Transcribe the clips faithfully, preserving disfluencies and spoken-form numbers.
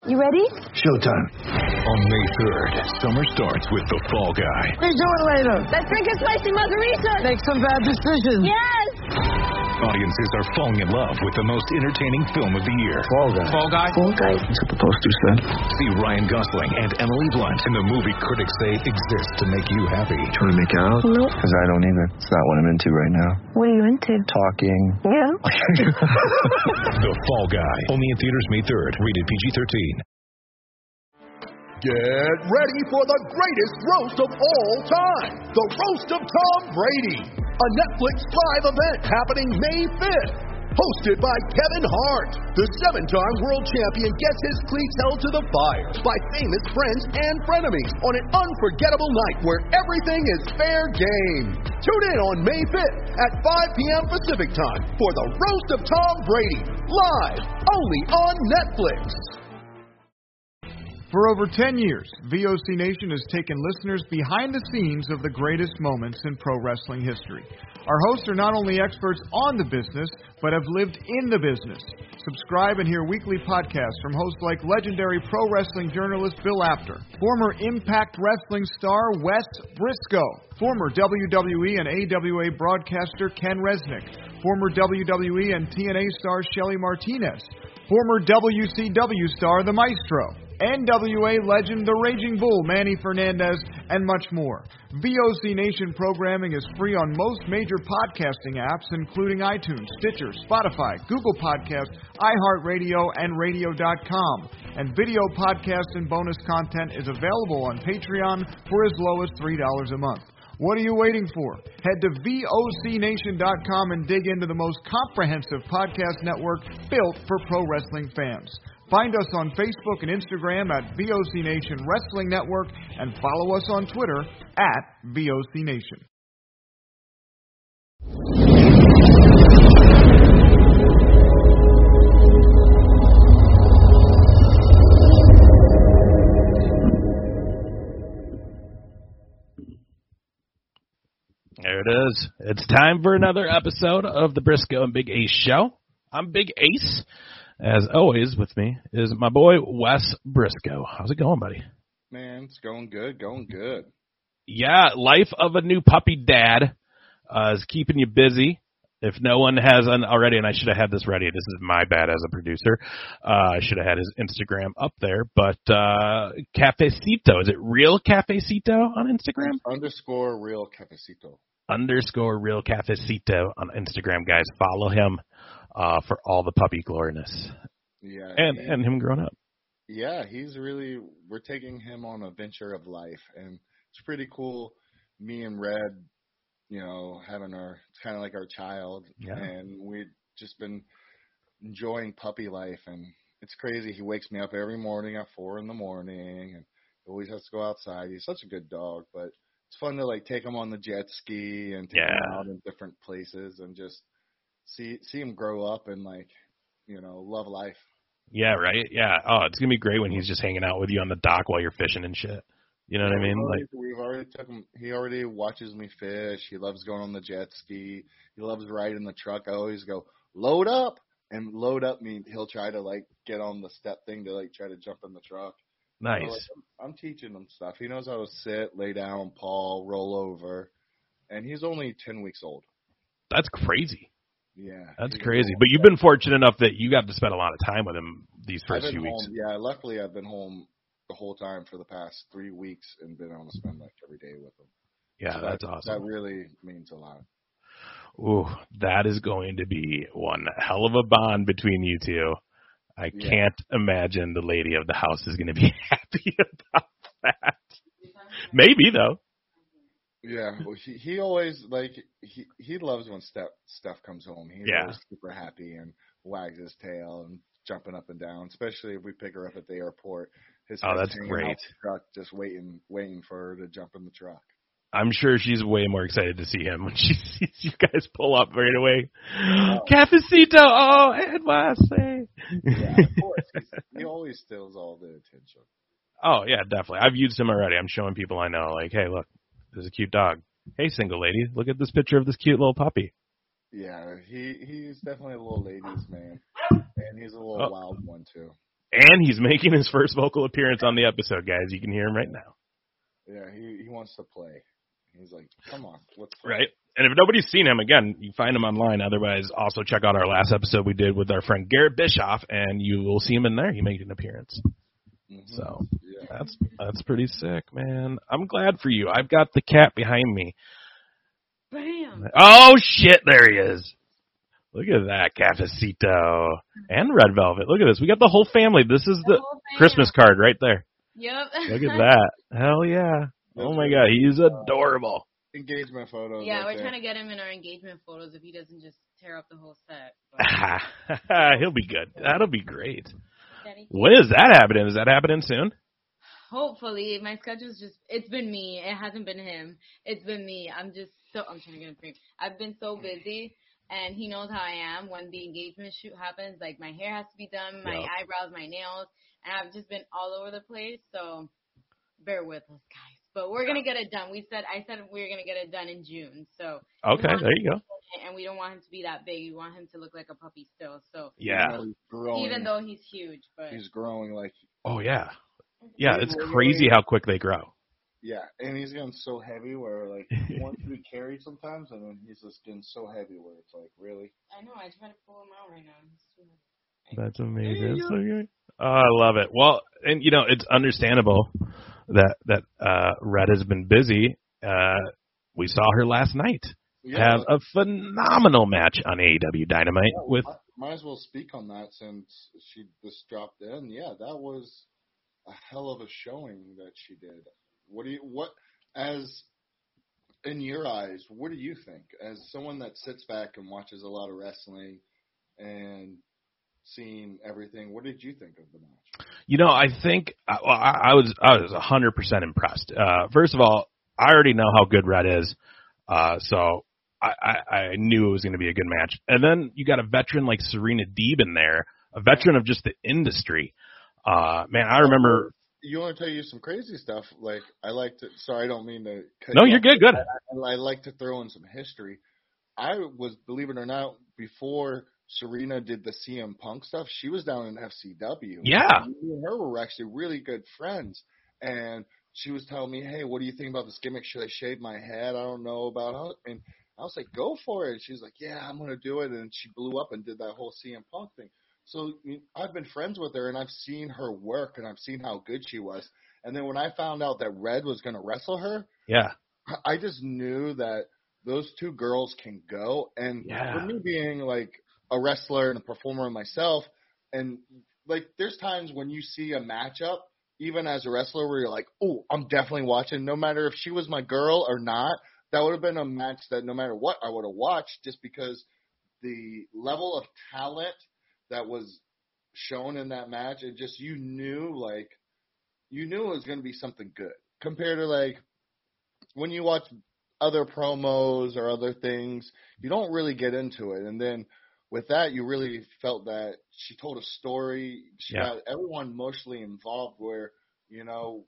You ready? Showtime. On May third, summer starts with The Fall Guy. What are you doing later? Let's drink a spicy margarita. Make some bad decisions. Yes! Audiences are falling in love with the most entertaining film of the year. Fall Guy. Fall Guy? Fall Guy. That's what the poster said. See Ryan Gosling and Emily Blunt in the movie critics say exists to make you happy. Trying to make it out? Nope. Because I don't either. It's not what I'm into right now. What are you into? Talking. Yeah? The Fall Guy. Only in theaters May third. Rated P G thirteen. Get ready for the greatest roast of all time, the Roast of Tom Brady, a Netflix live event happening May fifth, hosted by Kevin Hart. The seven-time world champion gets his cleats held to the fire by famous friends and frenemies on an unforgettable night where everything is fair game. Tune in on May fifth at five p.m. Pacific time for the Roast of Tom Brady, live only on Netflix. For over ten years, V O C Nation has taken listeners behind the scenes of the greatest moments in pro wrestling history. Our hosts are not only experts on the business, but have lived in the business. Subscribe and hear weekly podcasts from hosts like legendary pro wrestling journalist Bill Apter, former Impact Wrestling star Wes Briscoe, former W W E and A W A broadcaster Ken Resnick, former W W E and T N A star Shelly Martinez, former W C W star The Maestro, N W A legend The Raging Bull Manny Fernandez, and much more. V O C Nation programming is free on most major podcasting apps, including iTunes, Stitcher, Spotify, Google Podcasts, iHeartRadio, and radio dot com. And video podcasts and bonus content is available on Patreon for as low as three dollars a month. What are you waiting for? Head to V O C nation dot com and dig into the most comprehensive podcast network built for pro wrestling fans. Find us on Facebook and Instagram at V O C Nation Wrestling Network and follow us on Twitter at V O C Nation. There it is. It's time for another episode of the Briscoe and Big Ace Show. I'm Big Ace. As always, with me is my boy, Wes Briscoe. How's it going, buddy? Man, it's going good, going good. Yeah, life of a new puppy dad uh, is keeping you busy. If no one has an already, and I should have had this ready. This is my bad as a producer. Uh, I should have had his Instagram up there. But uh, Cafecito, is it real Cafecito on Instagram? Underscore real Cafecito. Underscore real Cafecito on Instagram, guys. Follow him. Uh, for all the puppy gloriness. Yeah. And he, and him growing up. Yeah, he's really, we're taking him on a venture of life. And it's pretty cool. Me and Red, you know, having our, it's kind of like our child. Yeah. And we've just been enjoying puppy life. And it's crazy. He wakes me up every morning at four in the morning. And always has to go outside. He's such a good dog. But it's fun to, like, take him on the jet ski and take yeah. him out in different places and just See see him grow up and, like, you know, love life. Yeah, right? Yeah. Oh, it's going to be great when he's just hanging out with you on the dock while you're fishing and shit. You know what I mean? We've already, Like we've already took him. He already watches me fish. He loves going on the jet ski. He loves riding the truck. I always go, load up. And load up means he'll try to, like, get on the step thing to, like, try to jump in the truck. Nice. So, like, I'm, I'm teaching him stuff. He knows how to sit, lay down, paw, roll over. And he's only ten weeks old. That's crazy. Yeah. That's crazy. But you've been fortunate enough that you got to spend a lot of time with him these first few home, weeks. Yeah, luckily I've been home the whole time for the past three weeks and been able to spend, like, every day with him. Yeah, so that's that, awesome. That really means a lot. Ooh, that is going to be one hell of a bond between you two. I Yeah. can't imagine the lady of the house is going to be happy about that. Maybe, though. Yeah, well, he he always, like, he he loves when Steph Steph comes home. He's Yeah. always super happy and wags his tail and jumping up and down, especially if we pick her up at the airport. His Oh, head's that's hanging great. out the truck, just waiting waiting for her to jump in the truck. I'm sure she's way more excited to see him when she sees you guys pull up right away. Oh. Cafecito, oh, Ed West, hey. Yeah, of course. He's, he always steals all the attention. Oh, yeah, definitely. I've used him already. I'm showing people I know, like, hey, look, there's a cute dog. Hey, single lady, look at this picture of this cute little puppy. Yeah, he he's definitely a little ladies' man, and he's a little Oh. wild one too. And he's making his first vocal appearance on the episode, guys. You can hear him right now. Yeah, he, he wants to play. He's like, come on, let's play. Right. And if nobody's seen him, again, you find him online. Otherwise, also check out our last episode we did with our friend Garrett Bischoff, and you will see him in there. He made an appearance. Mm-hmm. So yeah. that's that's pretty sick, man. I'm glad for you. I've got the cat behind me. Bam! Oh, shit, there he is. Look at that, Cafecito. And Red Velvet. Look at this. We got the whole family. This is the, the Christmas card right there. Yep. Look at that. Hell yeah. Oh, my God. He's adorable. Engagement photos. Yeah, right we're there. trying to get him in our engagement photos if he doesn't just tear up the whole set. He'll be good. That'll be great. When is that happening? Is that happening soon? Hopefully. My schedule's just, it's been me. It hasn't been him. It's been me. I'm just so, I'm trying to get a drink. I've been so busy, and he knows how I am. When the engagement shoot happens, like, my hair has to be done, my yep. eyebrows, my nails, and I've just been all over the place, so bear with us, guys. But we're going to get it done. We said, I said we were going to get it done in June. So okay, there you go. And we don't want him to be that big. We want him to look like a puppy still. So yeah, even though he's huge, but he's growing like. Oh yeah, yeah. It's crazy how quick they grow. Yeah, and he's getting so heavy where like he wants to be carried sometimes, and then he's just getting so heavy where it's like really. I know. I try to pull him out right now. That's amazing. That's so good. Oh, I love it. Well, and you know, it's understandable that that uh, Red has been busy. Uh, we saw her last night yeah. have a phenomenal match on A E W Dynamite yeah, with. Might as well speak on that since she just dropped in. Yeah, that was a hell of a showing that she did. What do you what as in your eyes? What do you think as someone that sits back and watches a lot of wrestling and seeing everything? What did you think of the match? You know, I think I, I was I was one hundred percent impressed. Uh, first of all, I already know how good Red is, uh, so I, I, I knew it was going to be a good match. And then you got a veteran like Serena Deeb in there, a veteran of just the industry. Uh, man, I remember. You want to tell you some crazy stuff? Like I like to. Sorry, I don't mean to. Cut no, you you're off. good. Good. I, I like to throw in some history. I was, believe it or not, before Serena did the C M Punk stuff, she was down in F C W. Yeah. Me and her were actually really good friends. And she was telling me, hey, what do you think about this gimmick? Should I shave my head? I don't know about how. And I was like, go for it. She's like, yeah, I'm going to do it. And she blew up and did that whole C M Punk thing. So I've been friends with her, and I've seen her work, and I've seen how good she was. And then when I found out that Red was going to wrestle her, yeah, I just knew that those two girls can go. And yeah. for me being like a wrestler and a performer myself, and like there's times when you see a matchup, even as a wrestler, where you're like, oh, I'm definitely watching. No matter if she was my girl or not, that would have been a match that no matter what I would have watched, just because the level of talent that was shown in that match, it just, you knew, like, you knew it was going to be something good. Compared to, like, when you watch other promos or other things, you don't really get into it. And then with that, you really felt that she told a story. She yeah. got everyone emotionally involved where, you know,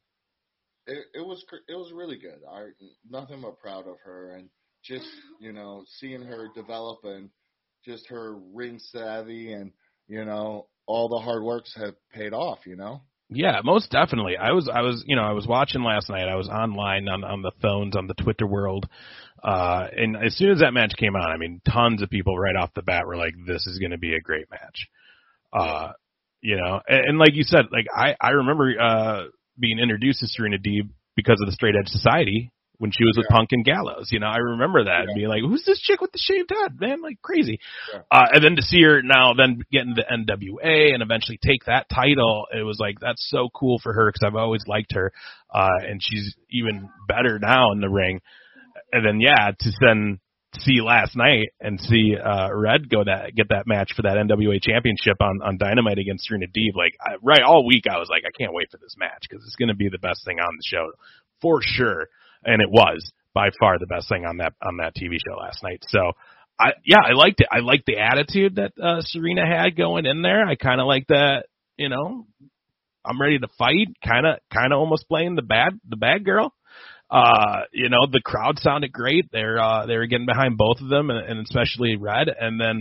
it, it was it was really good. I nothing but proud of her. And just, you know, seeing her develop and just her ring savvy and, you know, all the hard works have paid off, you know? Yeah, most definitely. I was, I was, you know, I was watching last night. I was online on, on the phones, on the Twitter world. Uh, and as soon as that match came out, I mean, tons of people right off the bat were like, this is going to be a great match. Uh, you know, and, and like you said, like I, I remember, uh, being introduced to Serena Deeb because of the Straight Edge Society when she was with yeah. Punk and Gallows. You know, I remember that yeah. and being like, who's this chick with the shaved head, man? Like crazy. Yeah. Uh, and then to see her now then get into the N W A and eventually take that title, it was like, that's so cool for her because I've always liked her. Uh, and she's even better now in the ring. And then, yeah, to then see last night and see uh, Red go that get that match for that N W A championship on, on Dynamite against Serena Deeb. Like, I, right, all week I was like, I can't wait for this match because it's going to be the best thing on the show for sure. And it was by far the best thing on that on that T V show last night. So, I yeah, I liked it. I liked the attitude that uh, Serena had going in there. I kind of like that. You know, I'm ready to fight. Kind of, kind of almost playing the bad the bad girl. Uh, you know, the crowd sounded great. They're uh, they were getting behind both of them, and, and especially Red. And then,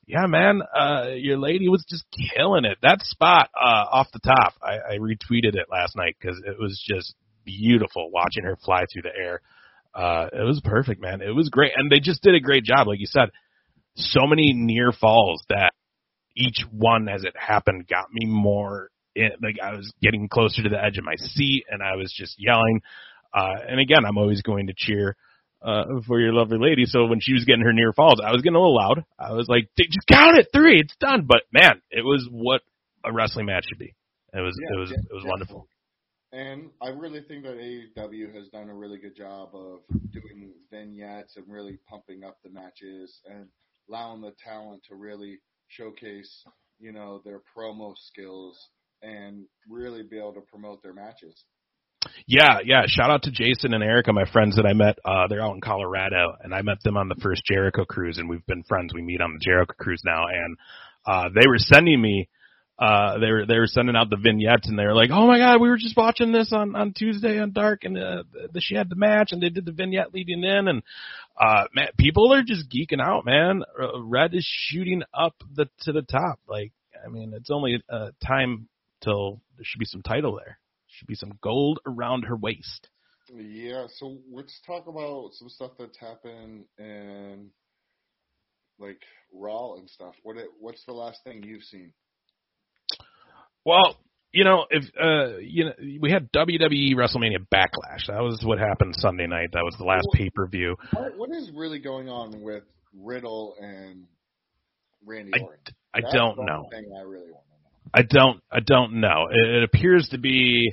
yeah, man, uh, your lady was just killing it. That spot uh, off the top, I, I retweeted it last night because it was just beautiful watching her fly through the air. Uh, it was perfect, man. It was great. And they just did a great job. Like you said, so many near falls that each one as it happened got me more in, like I was getting closer to the edge of my seat and I was just yelling. Uh, and again, I'm always going to cheer uh, for your lovely lady. So when she was getting her near falls, I was getting a little loud. I was like, just count it, three, it's done. But man, it was what a wrestling match should be. It was, yeah, it was, it was yeah. wonderful. And I really think that A E W has done a really good job of doing vignettes and really pumping up the matches and allowing the talent to really showcase, you know, their promo skills and really be able to promote their matches. Yeah, yeah. Shout out to Jason and Erica, my friends that I met. Uh, they're out in Colorado, and I met them on the first Jericho cruise, and we've been friends. We meet on the Jericho cruise now, and uh, they were sending me Uh, they were, they were sending out the vignettes and they were like, oh my God, we were just watching this on, on Tuesday on Dark and, uh, the, she had the match and they did the vignette leading in and, uh, man, people are just geeking out, man. Uh, Red is shooting up the, to the top. Like, I mean, it's only, uh, time till there should be some title there. Should be some gold around her waist. Yeah. So let's talk about some stuff that's happened in like Raw and stuff. What, it, what's the last thing you've seen? Well, you know, if uh, you know, we had W W E WrestleMania Backlash. That was what happened Sunday night. That was the last pay per view. What, what is really going on with Riddle and Randy Orton? I, I don't know. Thing I really want to know. I don't. I don't know. It, it appears to be.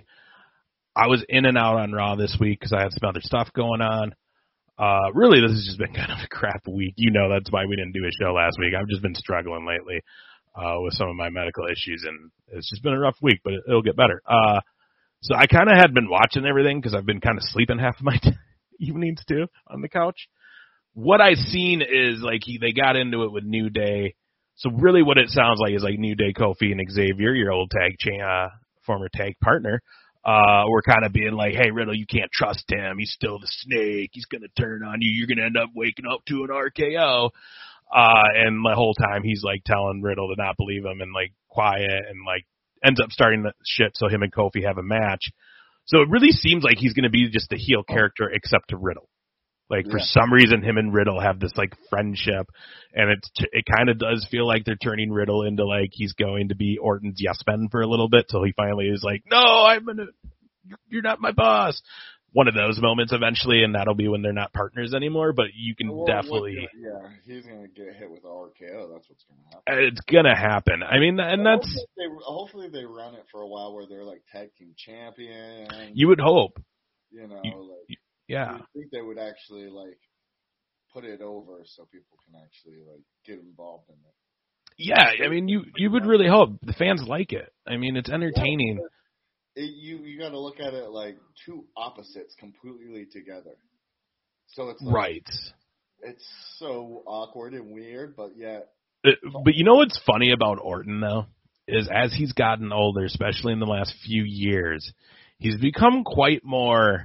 I was in and out on Raw this week because I had some other stuff going on. Uh, really, this has just been kind of a crap week. You know, that's why we didn't do a show last week. I've just been struggling lately. Uh, with some of my medical issues, and it's just been a rough week, but it, it'll get better. Uh, so I kind of had been watching everything because I've been kind of sleeping half of my t- evenings too on the couch. What I've seen is like he, they got into it with New Day. So really what it sounds like is like New Day, Kofi, and Xavier, your old tag, cha- uh, former tag partner, uh, were kind of being like, hey, Riddle, you can't trust him. He's still the snake. He's going to turn on you. You're going to end up waking up to an R K O. Uh, and the whole time he's like telling Riddle to not believe him and like quiet and like ends up starting the shit so him and Kofi have a match. So it really seems like he's going to be just a heel character except to Riddle. Like for yeah. some reason him and Riddle have this like friendship and it's, it kind of does feel like they're turning Riddle into like he's going to be Orton's yes man for a little bit till he finally is like, no, I'm gonna, you're not my boss. One of those moments eventually, and that'll be when they're not partners anymore, but you can well, definitely... Yeah, he's going to get hit with R K O. That's what's going to happen. It's going to happen. I mean, and well, that's... Hopefully they, hopefully they run it for a while where they're like tag team champions. You would hope. You know, you, like... Yeah. I think they would actually, like, put it over so people can actually, like, get involved in it. Yeah, I mean, you, you would really hope. The fans like it. I mean, it's entertaining. Yeah, It, you you got to look at it like two opposites completely together. So it's like, right. It's so awkward and weird, but yet. It, but you know what's funny about Orton though is as he's gotten older, especially in the last few years, he's become quite more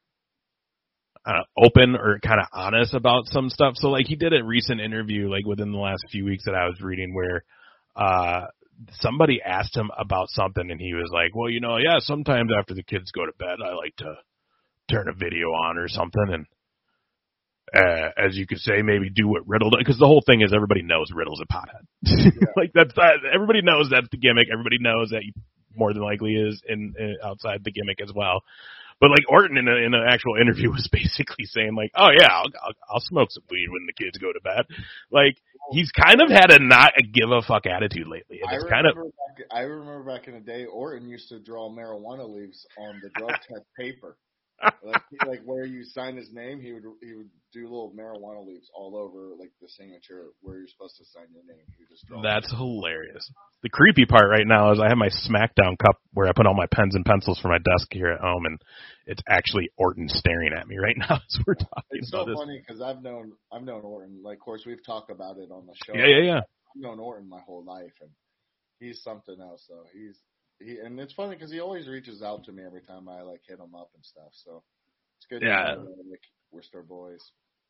uh, open or kind of honest about some stuff. So like he did a recent interview like within the last few weeks that I was reading where. Uh, Somebody asked him about something, and he was like, well, you know, yeah, sometimes after the kids go to bed, I like to turn a video on or something, and uh, as you could say, maybe do what Riddle does, because the whole thing is everybody knows Riddle's a pothead. Yeah. Like, that's uh, everybody knows that's the gimmick. Everybody knows that he more than likely is in, in outside the gimmick as well. But, like, Orton in, a, in an actual interview was basically saying, like, oh, yeah, I'll, I'll, I'll smoke some weed when the kids go to bed. Like, he's kind of had a not a give-a-fuck attitude lately. And it's I, kind of, back, I remember back in the day, Orton used to draw marijuana leaves on the drug test paper. Like, he, like where you sign his name, he would he would do little marijuana leaves all over like the signature where you're supposed to sign your name. He would just draw. That's hilarious. The creepy part right now is I have my SmackDown cup where I put all my pens and pencils for my desk here at home, and it's actually Orton staring at me right now as we're talking it's about so this. It's so funny because I've known I've known Orton. Like, of course, we've talked about it on the show. Yeah, yeah, yeah. I've known Orton my whole life, and he's something else. So he's he, and it's funny because he always reaches out to me every time I like hit him up and stuff. So. It's good yeah. to know, like, we're Star Boys.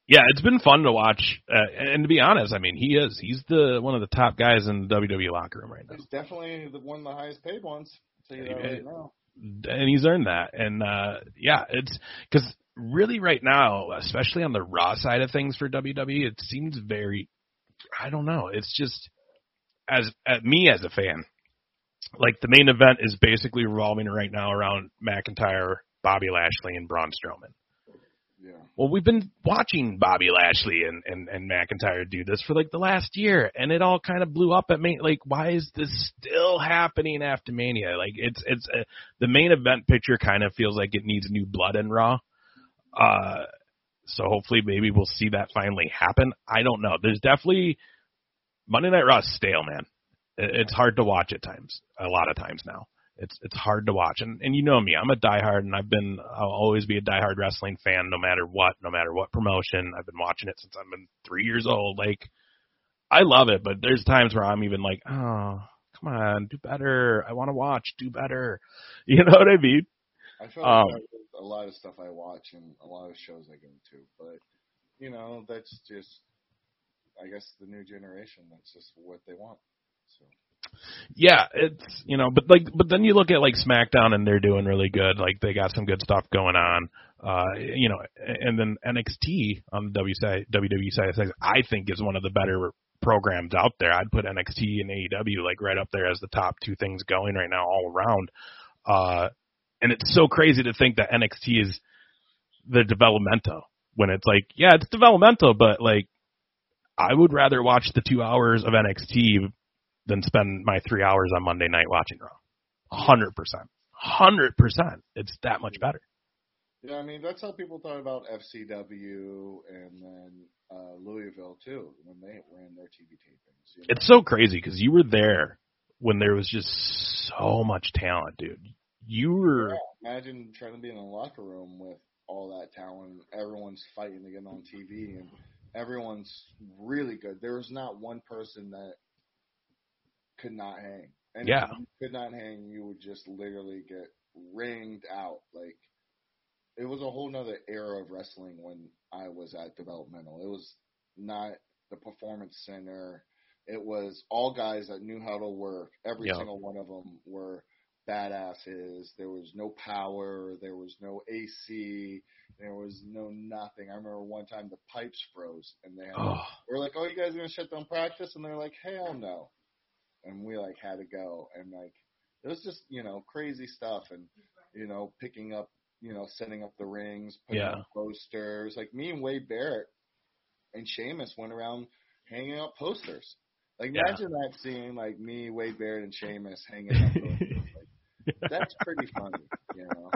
Yeah, it's been fun to watch, uh, and to be honest, I mean, he is. He's the one of the top guys in the W W E locker room right now. He's definitely the one of the highest paid ones. I'll tell you that right now. And he's earned that. And, uh, yeah, it's because really right now, especially on the Raw side of things for W W E, it seems very, I don't know, it's just, as at me as a fan, like the main event is basically revolving right now around McIntyre, Bobby Lashley, and Braun Strowman. Yeah. Well, we've been watching Bobby Lashley and, and, and McIntyre do this for like the last year, and it all kind of blew up at me. Like, why is this still happening after Mania? Like, it's it's uh, the main event picture kind of feels like it needs new blood in Raw. Uh, so hopefully, maybe we'll see that finally happen. I don't know. There's definitely Monday Night Raw is stale, man. It's hard to watch at times. A lot of times now. It's it's hard to watch, and and you know me, I'm a diehard, and I've been I'll always be a diehard wrestling fan, no matter what, no matter what promotion. I've been watching it since I've been three years old. Like, I love it, but there's times where I'm even like, oh, come on, do better. I want to watch, do better. You know what I mean? I feel like um, there's a lot of stuff I watch and a lot of shows I go to, but you know, that's just, I guess, the new generation. That's just what they want. So. Yeah, it's, you know, but like, but then you look at like SmackDown and they're doing really good. Like they got some good stuff going on, uh, you know, and then N X T on the W W E side of things, I think is one of the better programs out there. I'd put N X T and A E W like right up there as the top two things going right now all around. Uh, and it's so crazy to think that N X T is the developmental when it's like, yeah, it's developmental, but like I would rather watch the two hours of N X T than spend my three hours on Monday night watching Raw. A hundred percent. Hundred percent. It's that much better. Yeah, I mean, that's how people thought about F C W and then uh, Louisville, too, when they ran their T V tapings. You know? It's so crazy because you were there when there was just so much talent, dude. You were... Yeah, imagine trying to be in a locker room with all that talent. Everyone's fighting to get on T V, and everyone's really good. There was not one person that could not hang. And yeah. if you could not hang, you would just literally get ringed out. Like, it was a whole nother era of wrestling when I was at developmental. It was not the Performance Center. It was all guys that knew how to work. Every yeah. single one of them were badasses. There was no power. There was no A C. There was no nothing. I remember one time the pipes froze, and they, had, oh. they were like, oh, you guys are going to shut down practice? And they're like, hell no. And we, like, had to go. And, like, it was just, you know, crazy stuff. And, you know, picking up, you know, setting up the rings, putting yeah. up posters. Like, me and Wade Barrett and Sheamus went around hanging up posters. Like, yeah. imagine that scene, like, me, Wade Barrett, and Sheamus hanging up posters. Like, that's pretty funny, you know.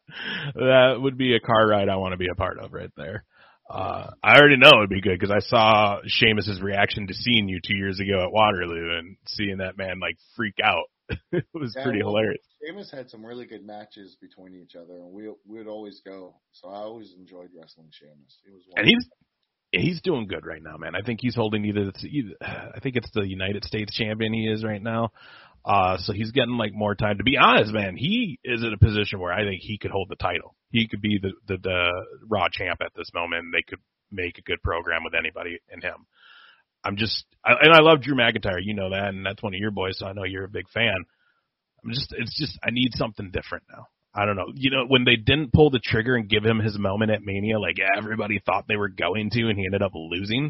That would be a car ride I want to be a part of right there. Uh, I already know it would be good because I saw Sheamus's reaction to seeing you two years ago at Waterloo and seeing that man like freak out. It was yeah, pretty well, hilarious. Sheamus had some really good matches between each other, and we we would always go. So I always enjoyed wrestling Sheamus. He was one and he's he's doing good right now, man. I think he's holding either, either I think it's the United States champion he is right now. Uh, so he's getting like more time. To be honest, man, he is in a position where I think he could hold the title. He could be the, the, the Raw champ at this moment, and they could make a good program with anybody in him. I'm just, I, and I love Drew McIntyre, you know that, and that's one of your boys, so I know you're a big fan. I'm just, it's just, I need something different now. I don't know. You know, when they didn't pull the trigger and give him his moment at Mania, like everybody thought they were going to, and he ended up losing.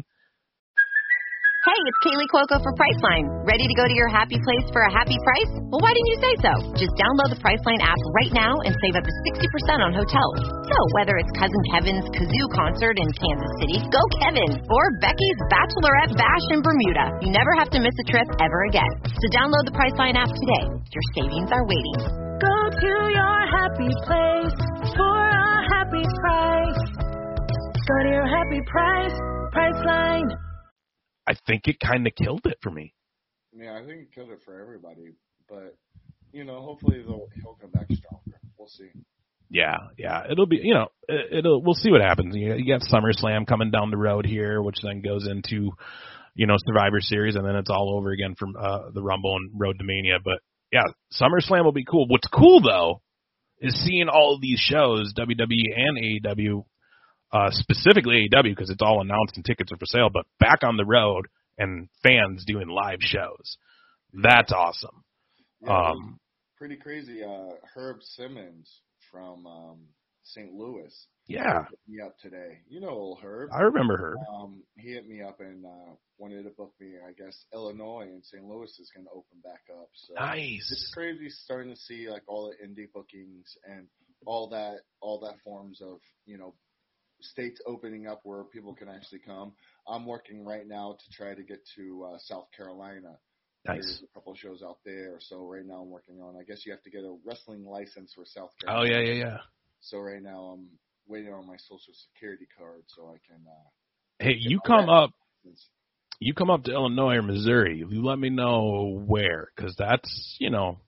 Hey, it's Kaylee Cuoco for Priceline. Ready to go to your happy place for a happy price? Well, why didn't you say so? Just download the Priceline app right now and save up to sixty percent on hotels. So whether it's Cousin Kevin's Kazoo Concert in Kansas City, go Kevin, or Becky's Bachelorette Bash in Bermuda, you never have to miss a trip ever again. So download the Priceline app today. Your savings are waiting. Go to your happy place for a happy price. Go to your happy price, Priceline. I think it kind of killed it for me. Yeah, I think it killed it for everybody. But, you know, hopefully they'll, he'll come back stronger. We'll see. Yeah, yeah. It'll be, you know, it'll, we'll see what happens. You, you got SummerSlam coming down the road here, which then goes into, you know, Survivor Series, and then it's all over again from uh, the Rumble and Road to Mania. But, yeah, SummerSlam will be cool. What's cool, though, is seeing all of these shows, W W E and A E W, uh, specifically A E W because it's all announced and tickets are for sale, but back on the road and fans doing live shows. That's awesome. Yeah, um, pretty crazy. Uh, Herb Simmons from um, Saint Louis. Yeah. Hit me up today. You know old Herb. I remember Herb. Um, he hit me up and uh, wanted to book me. I guess Illinois and Saint Louis is going to open back up. So Nice. It's crazy starting to see like all the indie bookings and all that, all that forms of, you know, states opening up where people can actually come. I'm working right now to try to get to uh, South Carolina. Nice. There's a couple of shows out there. So right now I'm working on, I guess you have to get a wrestling license for South Oh, Carolina. yeah, yeah, yeah. So right now I'm waiting on my social security card so I can. Uh, Hey, you come up. You come up to Illinois or Missouri. You let me know where, because that's, you know,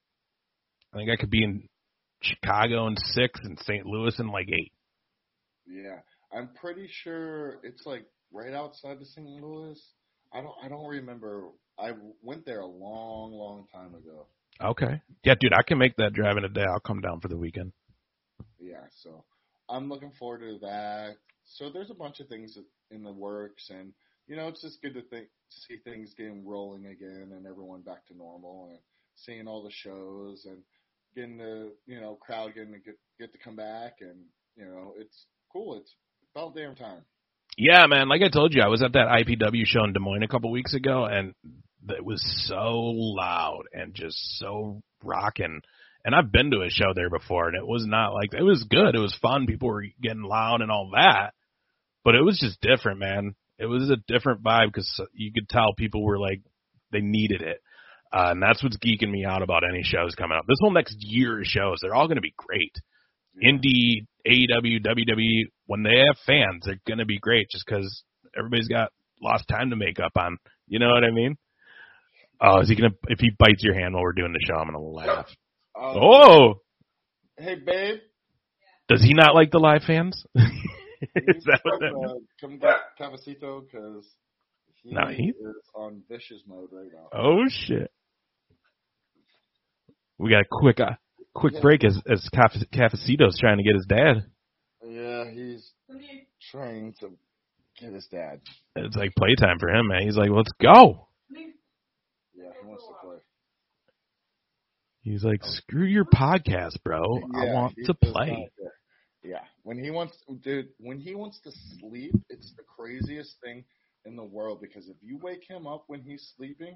I think I could be in Chicago in six and Saint Louis in like eight. Yeah, I'm pretty sure it's like right outside of Saint Louis. I don't. I don't remember. I went there a long, long time ago. Okay. Yeah, dude, I can make that drive in a day. I'll come down for the weekend. Yeah, so I'm looking forward to that. So there's a bunch of things in the works, and you know, it's just good to think, see things getting rolling again, and everyone back to normal, and seeing all the shows, and getting the you know crowd getting to get, get to come back, and you know, it's cool. It's about damn time. Yeah, man. Like I told you, I was at that I P W show in Des Moines a couple weeks ago, and it was so loud and just so rocking. And I've been to a show there before, and it was not like, it was good. It was fun. People were getting loud and all that, but it was just different, man. It was a different vibe because you could tell people were like, they needed it. Uh, and that's what's geeking me out about any shows coming up. This whole next year of shows, they're all going to be great. Yeah. Indie, A E W, W W E, when they have fans, they're going to be great just because everybody's got lost time to make up on. You know what I mean? Oh, is he going to, if he bites your hand while we're doing the show, I'm going to laugh. Um, oh! Hey, babe. Does he not like the live fans? Is that what that uh, come get Cafecito because he no, he... is on vicious mode right now. Oh, shit. We got a quick uh, quick yeah. break as, as Cafecito's trying to get his dad. Yeah, he's trying to get his dad. It's like playtime for him, man. He's like, let's go. Yeah, he wants to play. He's like, screw your podcast, bro. Yeah, I want to play. Yeah, when he wants, dude, when he wants to sleep, it's the craziest thing in the world because if you wake him up when he's sleeping,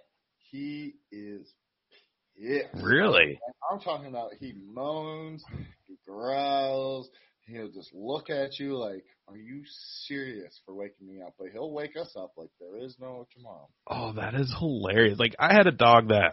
he is pissed. Really? I'm talking about he moans, he growls, he'll just look at you like, are you serious for waking me up? But he'll wake us up like there is no tomorrow. Oh, that is hilarious. Like, I had a dog that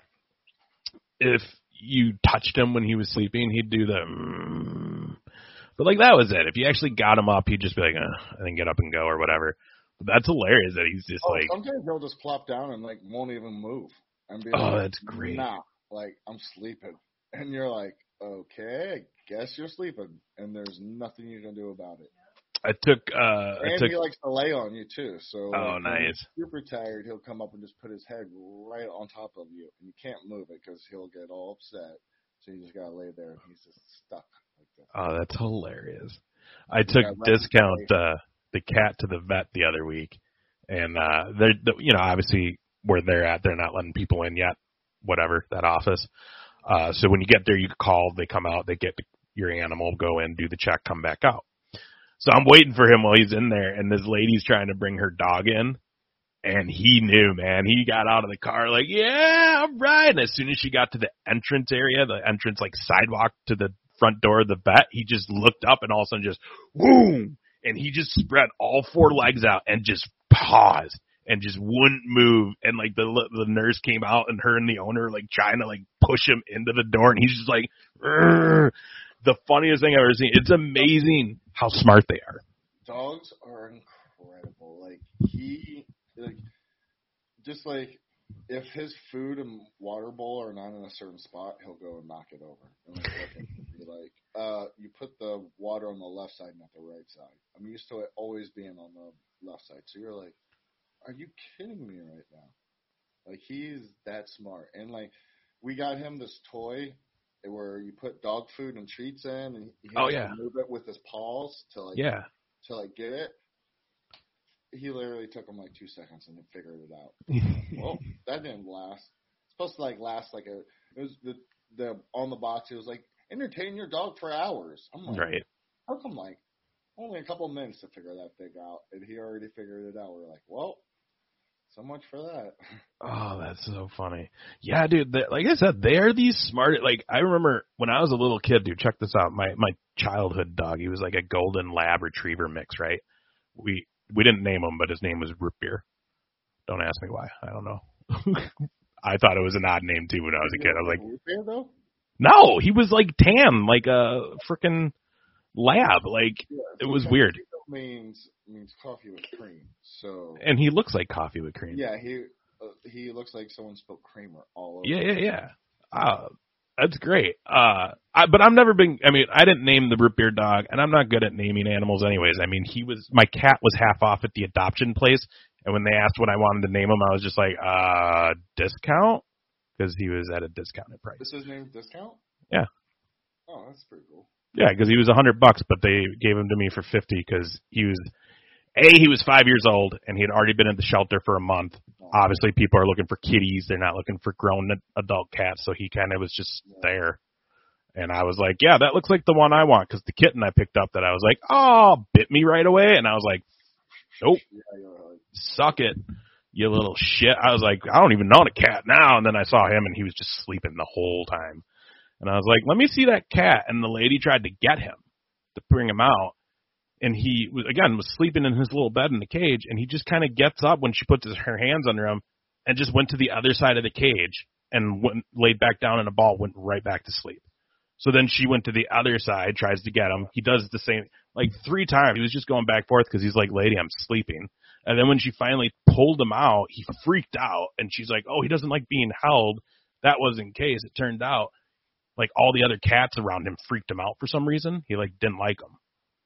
if you touched him when he was sleeping, he'd do the mm. But, like, that was it. If you actually got him up, he'd just be like, uh, and then get up and go or whatever. But that's hilarious that he's just oh, like. Sometimes he'll just plop down and, like, won't even move. And be oh, like, that's great. Nah, like, I'm sleeping. And you're like, okay, I guess you're sleeping. And there's nothing you can do about it. I took. Uh, and I took, he likes to lay on you, too. So oh, like, nice. When you're super tired, he'll come up and just put his head right on top of you. And you can't move it because he'll get all upset. So you just got to lay there and he's just stuck like that. Oh, that's hilarious. I took discount uh, the cat to the vet the other week, and uh, they're you know obviously where they're at, they're not letting people in yet. Whatever that office. Uh, so when you get there, you call. They come out. They get the, your animal, go in, do the check, come back out. So I'm waiting for him while he's in there, and this lady's trying to bring her dog in, and he knew, man. He got out of the car like, yeah, all right. And as soon as she got to the entrance area, the entrance like sidewalk to the front door of the vet, he just looked up and all of a sudden just, boom, and he just spread all four legs out and just paused and just wouldn't move. And like the the nurse came out and her and the owner like trying to like push him into the door, and he's just like, Rrr. The funniest thing I've ever seen. It's amazing how smart they are. Dogs are incredible. Like he, like, just like if his food and water bowl are not in a certain spot, he'll go and knock it over. And like, be like, uh, you put the water on the left side, not the right side. I'm used to it always being on the left side. So you're like, are you kidding me right now? Like he's that smart. And like we got him this toy. where you put dog food and treats in, and he Oh, has yeah. to move it with his paws to like Yeah. to like get it. He literally took him like two seconds and then figured it out. Well, that didn't last. It's supposed to like last like a. It was the the on the box. It was like entertain your dog for hours. I'm like, Right. how come like only a couple minutes to figure that thing out, and he already figured it out. We're like, well, so much for that. Oh, that's so funny. Yeah, dude. they- Like I said, they are these smart. Like I remember when I was a little kid, dude. Check this out. My my childhood dog. He was like a golden lab retriever mix, right? We we didn't name him, but his name was Root Beer. Don't ask me why. I don't know. I thought it was an odd name too when I was a kid. I was like, Root beer, though? no, he was like tan, like a freaking lab. Like Yeah, it was so weird. cappuccino means means coffee with cream. So And he looks like coffee with cream. yeah, he uh, he looks like someone spilled creamer all over. Yeah, him. yeah, yeah. Uh, that's great. Uh, I, but I've never been, I mean, I didn't name the root beer dog, and I'm not good at naming animals anyways. I mean, he was, my cat was half off at the adoption place, and when they asked what I wanted to name him, I was just like, uh, discount? Because he was at a discounted price. This is named discount? Yeah. Oh, that's pretty cool. Yeah, because he was a hundred bucks, but they gave him to me for fifty because he was, A, he was five years old, and he had already been at the shelter for a month. Obviously, people are looking for kitties. They're not looking for grown adult cats, so he kind of was just there. And I was like, yeah, that looks like the one I want, because the kitten I picked up that I was like, oh, bit me right away. And I was like, nope, suck it, you little shit. I was like, I don't even own a cat now. And then I saw him, and he was just sleeping the whole time. And I was like, let me see that cat. And the lady tried to get him to bring him out. And he, was again, was sleeping in his little bed in the cage, and he just kind of gets up when she puts his, her hands under him and just went to the other side of the cage and went, laid back down in a ball, went right back to sleep. So then she went to the other side, tries to get him. He does the same, like three times. He was just going back and forth because he's like, lady, I'm sleeping. And then when she finally pulled him out, he freaked out, and she's like, oh, he doesn't like being held. That was in case. It turned out, like, all the other cats around him freaked him out for some reason. He, like, didn't like them.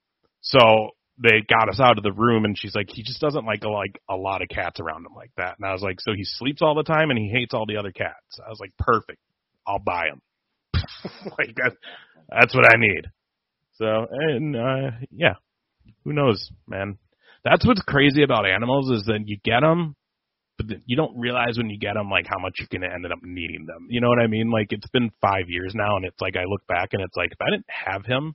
So they got us out of the room, and she's like, he just doesn't like a, like a lot of cats around him like that. And I was like, so he sleeps all the time, and he hates all the other cats. I was like, perfect. I'll buy him. Like that, that's what I need. So, and uh, yeah, who knows, man? That's what's crazy about animals is that you get them, but you don't realize when you get them like how much you're gonna end up needing them. You know what I mean? Like it's been five years now, and it's like I look back and it's like if I didn't have him,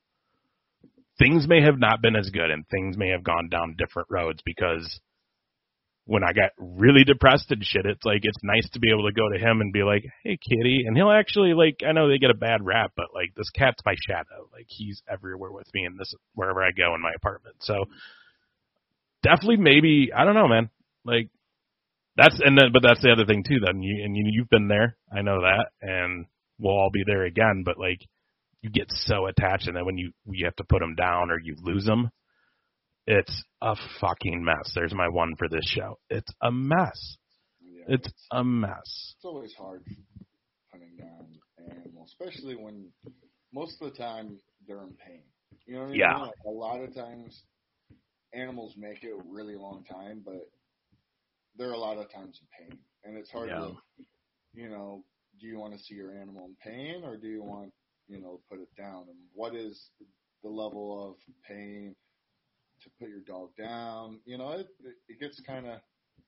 things may have not been as good, and things may have gone down different roads because when I got really depressed and shit, it's like, it's nice to be able to go to him and be like, hey, kitty. And he'll actually, like, I know they get a bad rap, but, like, this cat's my shadow. Like, he's everywhere with me in this, wherever I go in my apartment. So, definitely maybe, I don't know, man. Like, that's, and then, but that's the other thing, too, then. You, and you, you've been there. I know that. And we'll all be there again. But, like, you get so attached, and then when you, you have to put them down or you lose them, it's a fucking mess. There's my one for this show. It's a mess. Yeah, it's, it's a mess. It's always hard putting down animals, especially when most of the time they're in pain. You know what I mean? Yeah. Like a lot of times animals make it a really long time, but they're a lot of times in pain. And it's hard yeah. to, you know, do you want to see your animal in pain or do you want, you know, put it down? And what is the level of pain to put your dog down? You know, it it, it gets kind of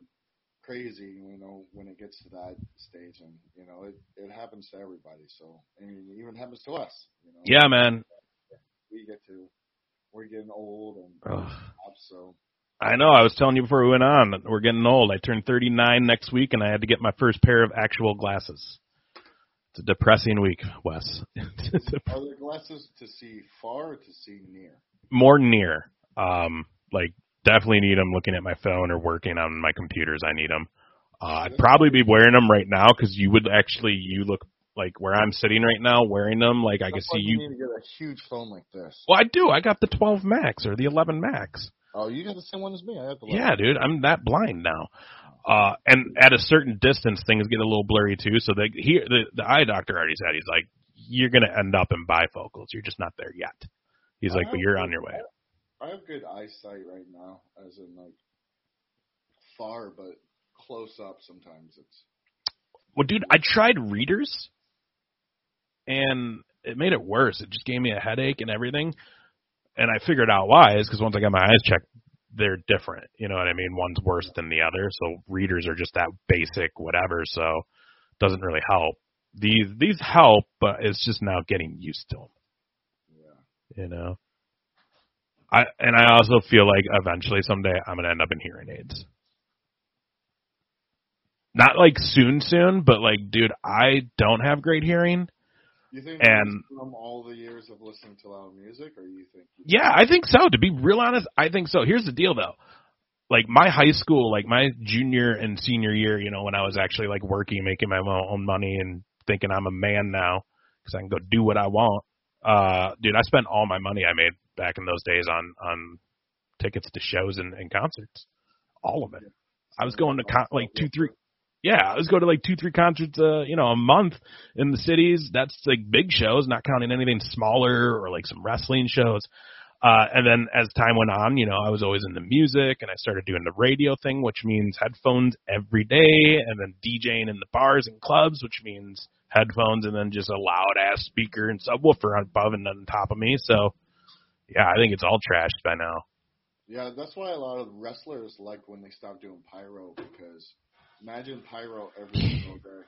crazy, you know, when it gets to that stage, and you know, it it happens to everybody. So I mean, it even happens to us. You know, yeah, man. We get to we're getting old, and Ugh. so I know. I was telling you before we went on, we're getting old. I turned thirty-nine next week, and I had to get my first pair of actual glasses. It's a depressing week, Wes. Are there glasses to see far or to see near? More near. Um, like, definitely need them looking at my phone or working on my computers. I need them. Uh, I'd probably be wearing them right now because you would actually, you look like where I'm sitting right now wearing them. Like, I can see you. You need to get a huge phone like this. Well, I do. I got the twelve Max or the eleven Max. Oh, you got the same one as me. I have the yeah, dude. I'm that blind now. Uh, and at a certain distance, things get a little blurry too. So they, he, the, the eye doctor already said, he's like, you're going to end up in bifocals. You're just not there yet. He's like, but you're on your way. I have good eyesight right now, as in like far, but close up sometimes it's. Well, dude, I tried readers, and it made it worse. It just gave me a headache and everything. And I figured out why is because once I got my eyes checked, they're different. You know what I mean? One's worse than the other. So readers are just that basic whatever. So it doesn't really help. These these help, but it's just now getting used to them. Yeah. You know. I and I also feel like eventually someday I'm gonna end up in hearing aids. Not like soon, soon, but like, dude, I don't have great hearing. You think and from all the years of listening to loud music, or you think? You yeah, I think so. To be real honest, I think so. Here's the deal, though. Like my high school, like my junior and senior year, you know, when I was actually like working, making my own money, and thinking I'm a man now because I can go do what I want. Uh, dude, I spent all my money I made back in those days on on tickets to shows and, and concerts, all of it. I was going to con- like two, three. Yeah, I was going to like two, three concerts, uh, you know, a month in the cities. That's like big shows, not counting anything smaller or like some wrestling shows. Uh, and then as time went on, you know, I was always into music, and I started doing the radio thing, which means headphones every day, and then DJing in the bars and clubs, which means headphones, and then just a loud ass speaker and subwoofer above and on top of me. So, yeah, I think it's all trashed by now. Yeah, that's why a lot of wrestlers like when they stop doing pyro, because imagine pyro every single day.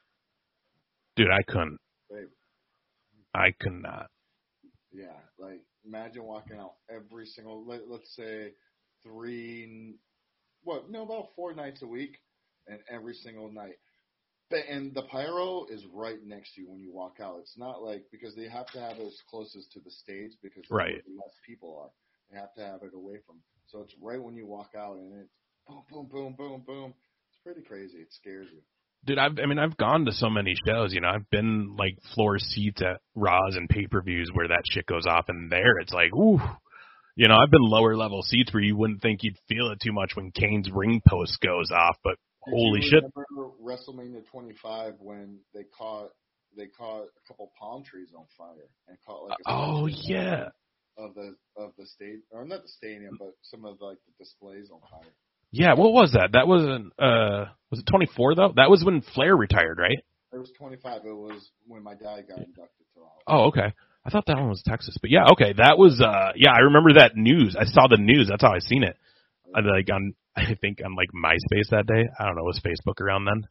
Dude, I couldn't. Babe. I could not. Yeah, like imagine walking out every single, let, let's say three, what, no, about four nights a week, and every single night. But, and the pyro is right next to you when you walk out. It's not like, because they have to have it as closest to the stage because right. less people are. They have to have it away from. So it's right when you walk out, and it's boom, boom, boom, boom, boom. It's pretty crazy. It scares you. Dude, I've, I mean, I've gone to so many shows, you know, I've been like floor seats at Raws and pay-per-views where that shit goes off, and there it's like, ooh, you know, I've been lower level seats where you wouldn't think you'd feel it too much when Kane's ring post goes off, but Did holy you shit. remember WrestleMania twenty-five when they caught, they caught a couple palm trees on fire and caught like a oh yeah of the, of the state, or not the stadium, but some of like the displays on fire. Yeah, what was that? That wasn't, uh, was it twenty-four though? That was when Flair retired, right? It was twenty-five. It was when my dad got inducted to Hall. Oh, okay. I thought that one was Texas, but yeah, okay. That was, uh, yeah, I remember that news. I saw the news. That's how I seen it. I, like on, I think on like MySpace that day. I don't know. Was Facebook around then?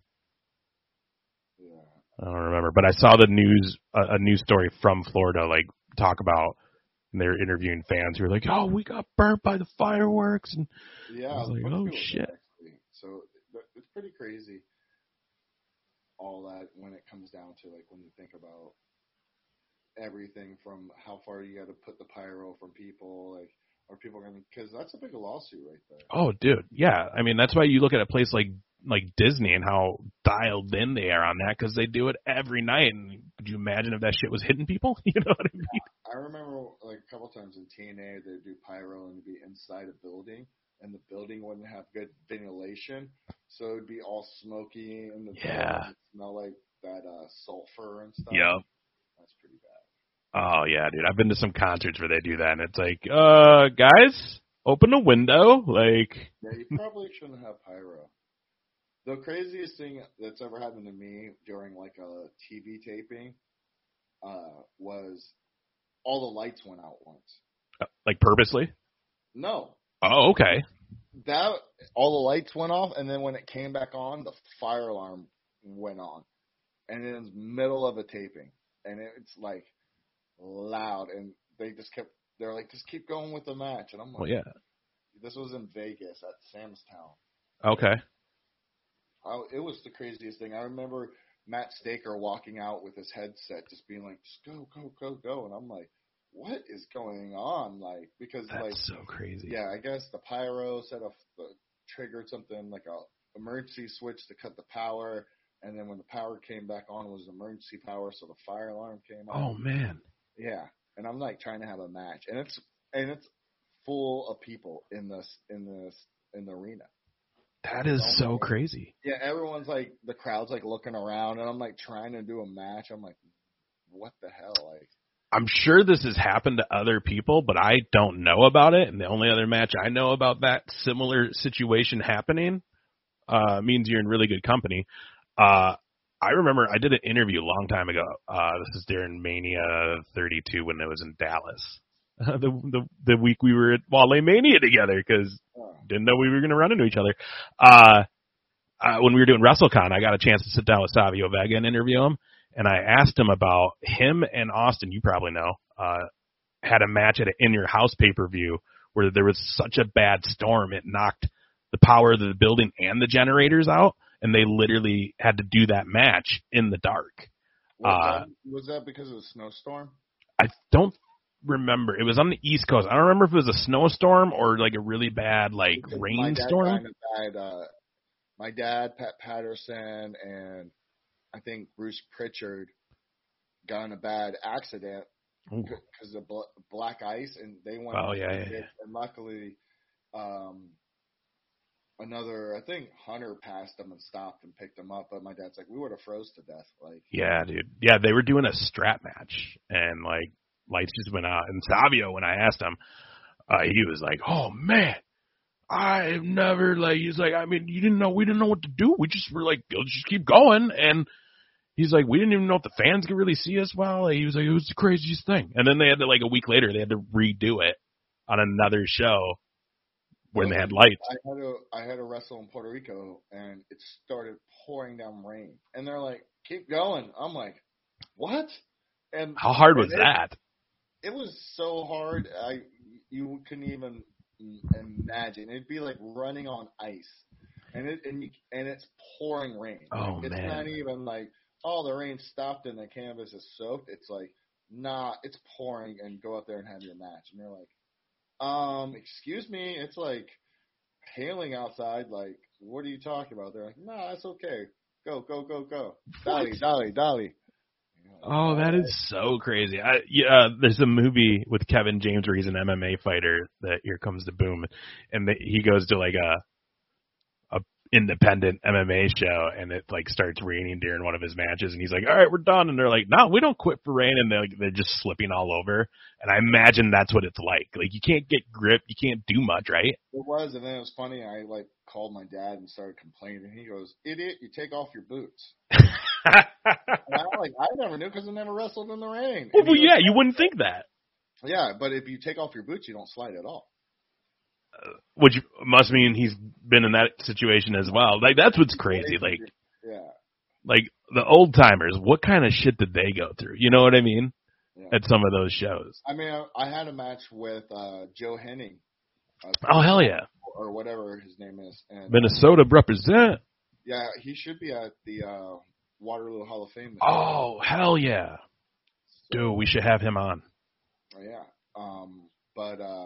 Yeah. I don't remember, but I saw the news, a, a news story from Florida, like talk about, and they were interviewing fans who were like, "Oh, we got burnt by the fireworks," and yeah, I was like, "Oh shit!" Actually. So it's pretty crazy. All that when it comes down to like when you think about everything from how far you got to put the pyro from people, like are people going to? Because that's a big lawsuit right there. Oh, dude, yeah. I mean, that's why you look at a place like like Disney and how dialed in they are on that, because they do it every night. And could you imagine if that shit was hitting people? You know what I mean? I remember like a couple times in T N A they'd do pyro and it'd be inside a building, and the building wouldn't have good ventilation, so it'd be all smoky and the yeah, smell like that uh, sulfur and stuff. Yep. That's pretty bad. Oh yeah, dude. I've been to some concerts where they do that, and it's like, uh, guys, open a window, like. Yeah, you probably shouldn't have pyro. The craziest thing that's ever happened to me during like a T V taping uh, was all the lights went out once. Uh, like purposely? No. Oh, okay. That all the lights went off, and then when it came back on, the fire alarm went on, and it was middle of a taping, and it's like loud, and they just kept. They're like, just keep going with the match, and I'm like, well, yeah. This was in Vegas at Sam's Town. Okay. I, it was the craziest thing. I remember Matt Staker walking out with his headset, just being like, just go, go, go, go. And I'm like, what is going on? Like, because that's like, so crazy. Yeah, I guess the pyro set off, the, triggered something like a emergency switch to cut the power. And then when the power came back on, it was emergency power. So the fire alarm came on. Oh man. Yeah. And I'm like trying to have a match, and it's, and it's full of people in this, in this, in the arena. That is oh, so man. crazy. Yeah, everyone's like, the crowd's like looking around, and I'm like trying to do a match. I'm like, what the hell? Like, I'm sure this has happened to other people, but I don't know about it. And the only other match I know about that similar situation happening uh, means you're in really good company. Uh, I remember I did an interview a long time ago. Uh, this is during Mania thirty-two when it was in Dallas. Uh, the the the week we were at Wale Mania together because didn't know we were going to run into each other. Uh, uh, when we were doing WrestleCon, I got a chance to sit down with Savio Vega and interview him, and I asked him about him and Austin. You probably know uh, had a match at an In Your House pay per view where there was such a bad storm it knocked the power of the building and the generators out, and they literally had to do that match in the dark. Was, Uh, that, was that because of the snowstorm? I don't remember. It was on the East Coast. I don't remember if it was a snowstorm or like a really bad like Because my dad rainstorm. kind of died, uh, my dad, Pat Patterson, and I think Bruce Pritchard got in a bad accident because of bl- black ice, and they went. Oh, yeah, yeah, yeah. And luckily, um, another, I think Hunter passed them and stopped and picked them up, but my dad's like, we would have froze to death. Like, Yeah, dude. Yeah, they were doing a strap match, and like lights just went out. And Savio, when I asked him, uh, he was like, "Oh man, I've never like." He's like, "I mean, you didn't know, we didn't know what to do. We just were like, let's just keep going." And he's like, "We didn't even know if the fans could really see us well." He was like, "It was the craziest thing." And then they had to like a week later, they had to redo it on another show when they had lights. I had to I had to wrestle in Puerto Rico, and it started pouring down rain, and they're like, "Keep going." I'm like, "What?" And how hard was it, that? It was so hard. I you couldn't even imagine. It'd be like running on ice, and it and you, and it's pouring rain. Oh like, it's man! It's not even like, oh, the rain stopped and the canvas is soaked. It's like, nah, it's pouring, and go out there and have your match, and you're like, Um, excuse me, it's like hailing outside. Like, what are you talking about? They're like, no, nah, it's okay. Go, go, go, go. Dolly, Dolly, Dolly. Oh, that is so crazy. I, yeah, there's a movie with Kevin James where he's an M M A fighter that Here Comes the Boom, and the, he goes to like a a independent M M A show, and it like starts raining during one of his matches, and he's like, "All right, we're done," and they're like, "No, we don't quit for rain," and they're like, they're just slipping all over, and I imagine that's what it's like. Like you can't get grip, you can't do much, right? It was, and then it was funny. I like called my dad and started complaining. He goes, "Idiot, you take off your boots." And I'm like, I never knew because I never wrestled in the rain. Well, well yeah, you wouldn't think that. Yeah, but if you take off your boots, you don't slide at all. Uh, which must mean he's been in that situation as well. Like that's what's crazy. Like, yeah, like the old timers. What kind of shit did they go through? You know what I mean? Yeah. At some of those shows. I mean, I, I had a match with uh, Joe Henning. Uh, oh hell yeah! Or whatever his name is. And, Minnesota represent. Yeah, he should be at the uh, Waterloo Hall of Fame. Oh hell yeah, so, dude! We should have him on. Yeah, um, but uh,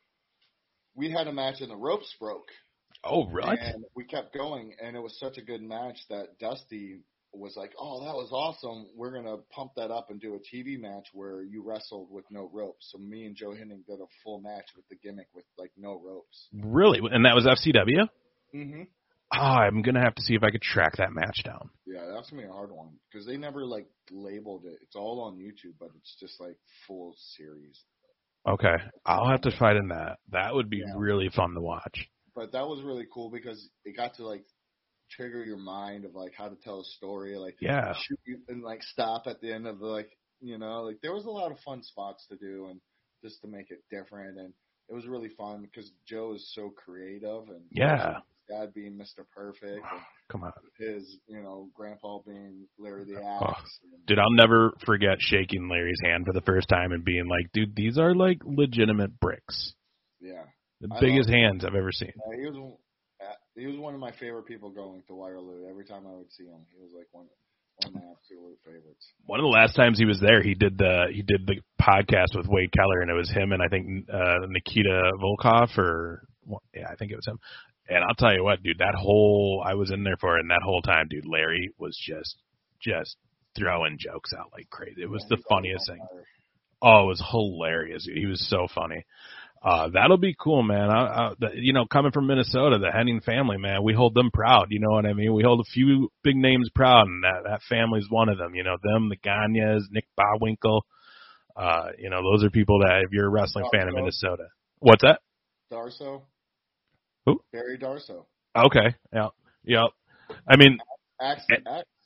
we had a match and the ropes broke. Oh right. And we kept going, and it was such a good match that Dusty was like, "Oh, that was awesome. We're gonna pump that up and do a T V match where you wrestled with no ropes." So me and Joe Henning did a full match with the gimmick with like no ropes. Really? And that was F C W? Mhm. Oh, I'm gonna have to see if I could track that match down. Yeah, that's gonna be a hard one because they never like labeled it. It's all on YouTube, but it's just like full series. Okay, I'll have to find in that. That would be Yeah. really fun to watch. But that was really cool because it got to like trigger your mind of like how to tell a story, like yeah, shoot you and like stop at the end of the like you know like there was a lot of fun spots to do and just to make it different, and it was really fun because Joe is so creative and yeah, his dad being Mister Perfect, and come on, his you know grandpa being Larry the oh, Axe. And, dude, I'll never forget shaking Larry's hand for the first time and being like, dude, these are like legitimate bricks. Yeah, the I biggest love hands I've ever seen. Uh, he was he was one of my favorite people going to Waterloo. Every time I would see him, he was like one one of my absolute favorites. One of the last times he was there, he did the he did the podcast with Wade Keller, and it was him and I think uh, Nikita Volkov, or yeah, I think it was him. And I'll tell you what, dude, that whole I was in there for it, and that whole time, dude, Larry was just just throwing jokes out like crazy. It was yeah, the funniest thing. Oh, it was hilarious, dude. He was so funny. Uh, that'll be cool, man. I, I, the, you know, coming from Minnesota, the Henning family, man, we hold them proud. You know what I mean? We hold a few big names proud, and that, that family's one of them. You know, them, the Gagnes, Nick Bockwinkel. Uh, you know, those are people that, if you're a wrestling Darso. fan in Minnesota. What's that? Darso. Who? Barry Darso. Okay. Yeah. Yeah. I mean, Axe, and, Axe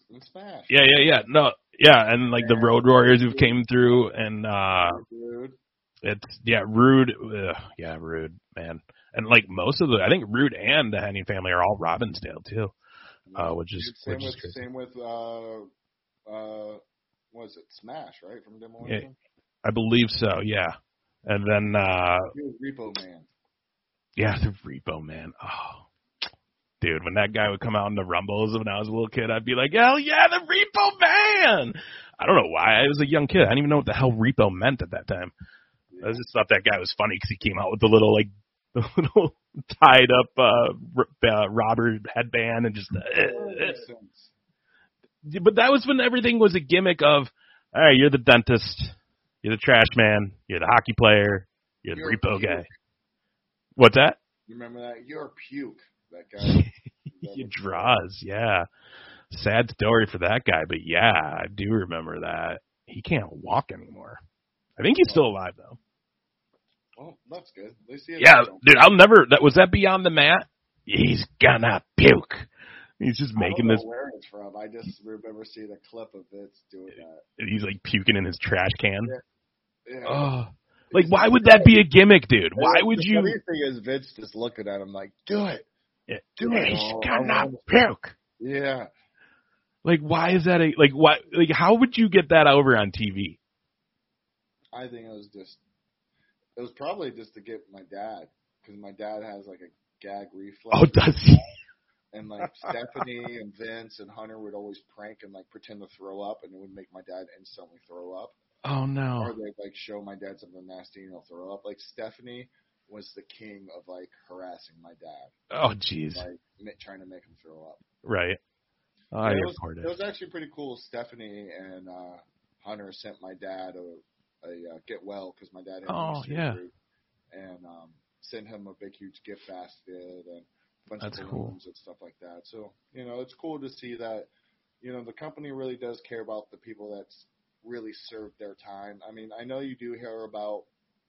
and Smash. Yeah, yeah, yeah. No, yeah, and like the Road Warriors who came through, and uh, Rude. it's yeah, Rude. Ugh, yeah, Rude, man. And like most of the, I think Rude and the Henning family are all Robbinsdale too, uh, which is Same which with is crazy. same with uh uh what is it, Smash, right, from Demolition? Yeah, I believe so. Yeah, and then uh, He was Repo Man. yeah, the Repo Man. Oh, dude, when that guy would come out in the Rumbles when I was a little kid, I'd be like, hell yeah, the Repo Man. I don't know why. I was a young kid. I didn't even know what the hell Repo meant at that time. Yeah. I just thought that guy was funny because he came out with the little like the little tied up uh, uh, robber headband and just. Uh, uh, but that was when everything was a gimmick of, all right, you're the dentist, you're the trash man, you're the hockey player, you're the you're repo guy. What's that? You remember that? You're a puke, that guy. He draws, yeah. Sad story for that guy, but yeah, I do remember that. He can't walk anymore. I think he's still alive, though. Well, that's good. At least he has yeah, dude, I'll never, that was that Beyond the Mat? He's gonna puke. He's just making I don't this. know where it's from. I just remember seeing a clip of Vince doing that. He's like puking in his trash can. Yeah. yeah. Oh, like why would that be a gimmick, dude? Why would you? The funny thing is, Vince just looking at him like, "Do it, yeah. do He's it." He's gonna puke. Yeah. Like, why is that a like? Why? Like, how would you get that over on T V? I think it was just. It was probably just to get my dad, because my dad has like a gag reflex. Oh, does he? And like Stephanie and Vince and Hunter would always prank and like pretend to throw up, and it would make my dad instantly throw up. Oh no! Or they'd like show my dad something nasty and he'll throw up. Like Stephanie was the king of like harassing my dad. Oh jeez. Like trying to make him throw up. Right. Oh, I it, was, reported. It was actually pretty cool. Stephanie and uh, Hunter sent my dad a, a uh, get well because my dad had oh surgery, yeah, and um, sent him a big huge gift basket and a bunch That's of cool. balloons and stuff like that. So you know, it's cool to see that you know the company really does care about the people that's really served their time. I mean, I know you do hear about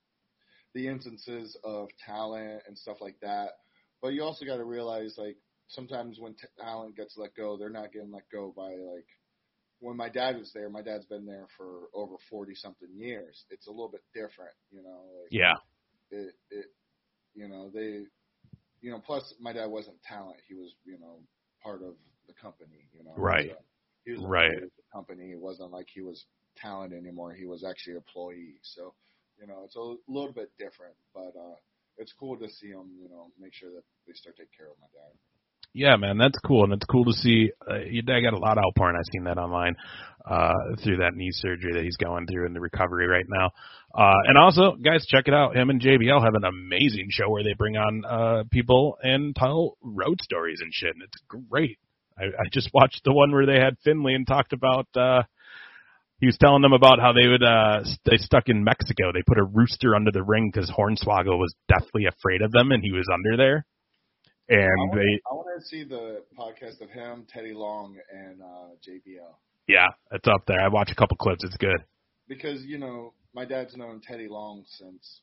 the instances of talent and stuff like that, but you also got to realize like sometimes when t- talent gets let go, they're not getting let go by like. When my dad was there, my dad's been there for over forty something years. It's a little bit different, you know. Like yeah. It, it, you know, they, you know. Plus, my dad wasn't talent; he was, you know, part of the company, you know. Right. So he was a right. part of the company. It wasn't like he was talent anymore. He was actually an employee. So, you know, it's a little bit different, but uh, it's cool to see him, you know, make sure that they start taking care of my dad. Yeah, man, that's cool, and it's cool to see. Uh, your dad got a lot of outpouring. I've seen that online uh, through that knee surgery that he's going through in the recovery right now. Uh, and also, guys, check it out. Him and J B L have an amazing show where they bring on uh, people and tell road stories and shit, and it's great. I, I just watched the one where they had Finley and talked about. Uh, he was telling them about how they would uh, they stuck in Mexico. They put a rooster under the ring because Hornswoggle was deathly afraid of them, and he was under there. And I wanna, they, I want to see the podcast of him, Teddy Long, and uh, J B L. Yeah, it's up there. I watched a couple clips. It's good. Because, you know, my dad's known Teddy Long since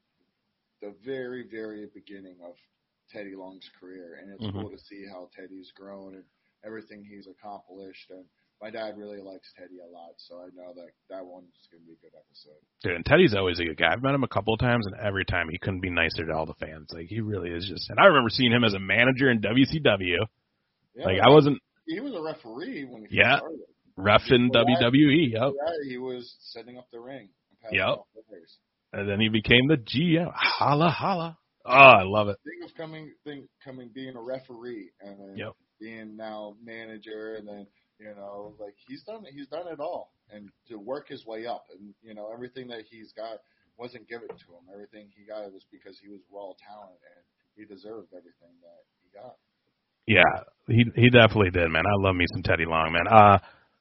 the very, very beginning of Teddy Long's career. And it's mm-hmm. cool to see how Teddy's grown and everything he's accomplished. And my dad really likes Teddy a lot, so I know that that one's going to be a good episode. Dude, and Teddy's always a good guy. I've met him a couple of times, and every time he couldn't be nicer to all the fans. Like, he really is just – and I remember seeing him as a manager in W C W. Yeah, like, I wasn't – He was a referee when he yeah, started. Ref in W W E, yep. Yeah, he was setting up the ring. Yep. And then he became the G M. Holla, holla. Oh, I love it. Think of coming, think, coming, being a referee, and then yep. being now manager, and then – you know, like he's done it. He's done it all, and to work his way up, and you know, everything that he's got wasn't given to him. Everything he got was because he was raw talent, and he deserved everything that he got. Yeah, he he definitely did, man. I love me some Teddy Long, man. Uh,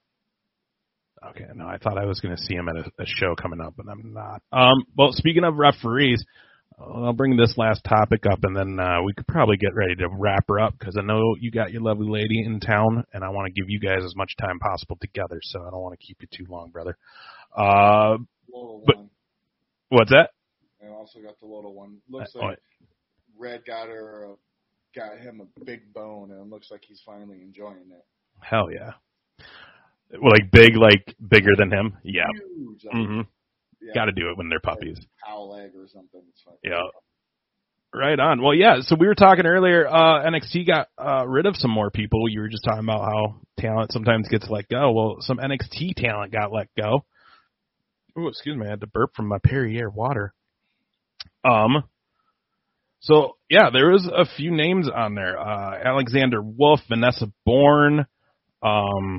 okay, no, I thought I was going to see him at a, a show coming up, but I'm not. Um, well, speaking of referees. I'll bring this last topic up, and then uh, we could probably get ready to wrap her up because I know you got your lovely lady in town, and I want to give you guys as much time possible together, so I don't want to keep you too long, brother. Uh, but one. What's that? And also got the little one. Looks uh, like oh, Red got her, uh, got him a big bone, and it looks like he's finally enjoying it. Hell yeah. Well, like big, like bigger than him. Yeah. Huge. Like, Mm-hmm. yeah. Got to do it when they're puppies. Like cow leg or something. It's fine. Yeah. Right on. Well, yeah. So we were talking earlier. Uh, N X T got uh, rid of some more people. You were just talking about how talent sometimes gets let go. Well, some N X T talent got let go. Oh, excuse me. I had to burp from my Perrier water. Um. So yeah, there was a few names on there. Uh, Alexander Wolf, Vanessa Bourne. Um.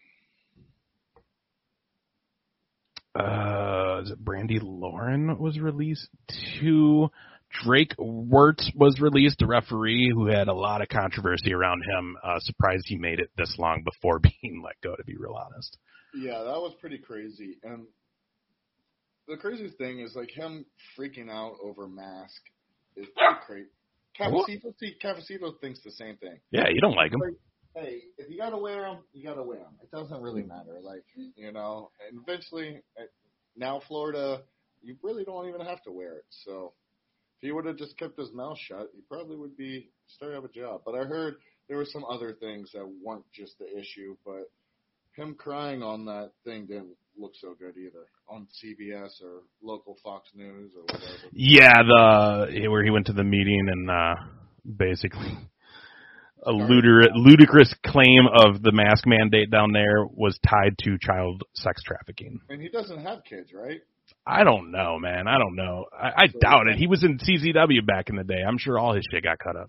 Uh, is it Brandy Lauren was released too? Drake Wirtz was released, a referee who had a lot of controversy around him. Uh, surprised he made it this long before being let go, to be real honest. Yeah, that was pretty crazy. And the craziest thing is, like, him freaking out over mask is pretty crazy. Cafecito, see, Cafecito thinks the same thing. Yeah, you don't like him. Like, hey, if you got to wear them, you got to wear them. It doesn't really matter. Like, you know, and eventually, now Florida, you really don't even have to wear it. So if he would have just kept his mouth shut, he probably would be still have a job. But I heard there were some other things that weren't just the issue, but him crying on that thing didn't look so good either on C B S or local Fox News or whatever. Yeah, the where he went to the meeting and uh, basically a ludicrous, ludicrous claim of the mask mandate down there was tied to child sex trafficking. And he doesn't have kids, right? I don't know, man. I don't know. I, I so doubt it. He was in C Z W back in the day. I'm sure all his shit got cut up.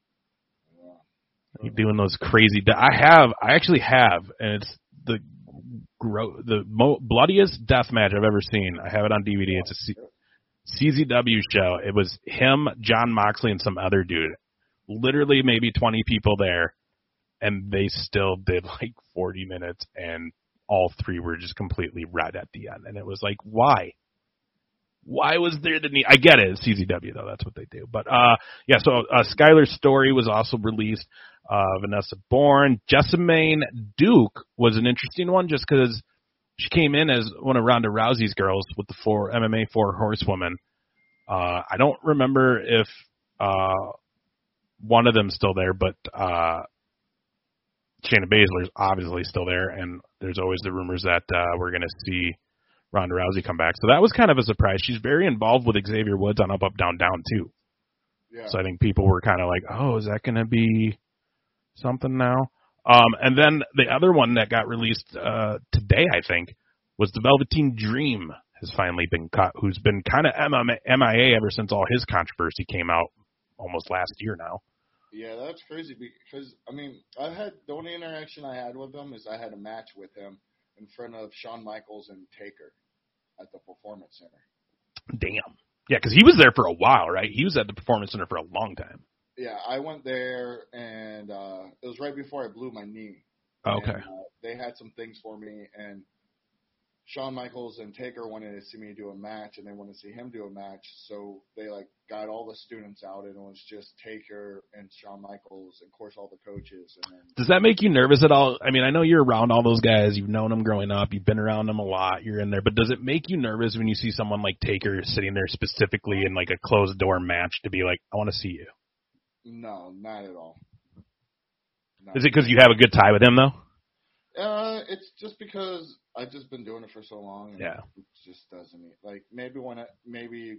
Yeah. Doing those crazy. De- I have. I actually have, and it's the gro- the mo- bloodiest death match I've ever seen. I have it on D V D. It's a C- C Z W show. It was him, John Moxley, and some other dude. Literally, maybe twenty people there, and they still did like forty minutes, and all three were just completely red at the end. And it was like, why? Why was there the need? I get it. It's C Z W, though. That's what they do. But, uh, yeah, so uh, Skylar's Story was also released. Uh, Vanessa Bourne. Jessamine Duke was an interesting one just because she came in as one of Ronda Rousey's girls with the four M M A Four Horsewomen. Uh, I don't remember if uh, one of them's still there, but uh, Shayna Baszler's obviously still there, and there's always the rumors that uh, we're going to see Ronda Rousey come back. So that was kind of a surprise. She's very involved with Xavier Woods on Up, Up, Down, Down, too. Yeah. So I think people were kind of like, oh, is that going to be something now? Um, and then the other one that got released uh, today, I think, was the Velveteen Dream has finally been cut, who's been kind of M I A ever since all his controversy came out almost last year now. Yeah, that's crazy because, I mean, I had the only interaction I had with him is I had a match with him in front of Shawn Michaels and Taker at the Performance Center. Damn. Yeah, because he was there for a while, right? He was at the Performance Center for a long time. Yeah, I went there, and uh, it was right before I blew my knee. Okay. And, uh, they had some things for me, and Shawn Michaels and Taker wanted to see me do a match, and they wanted to see him do a match. So they like got all the students out, and it was just Taker and Shawn Michaels, and of course all the coaches. And then, does that make you nervous at all? I mean, I know you're around all those guys. You've known them growing up. You've been around them a lot. You're in there. But does it make you nervous when you see someone like Taker sitting there specifically in like a closed door match to be like, I want to see you? No, not at all. Not Is it because you have a good tie with him though? Uh, it's just because I've just been doing it for so long, and yeah. it just doesn't like maybe when I, maybe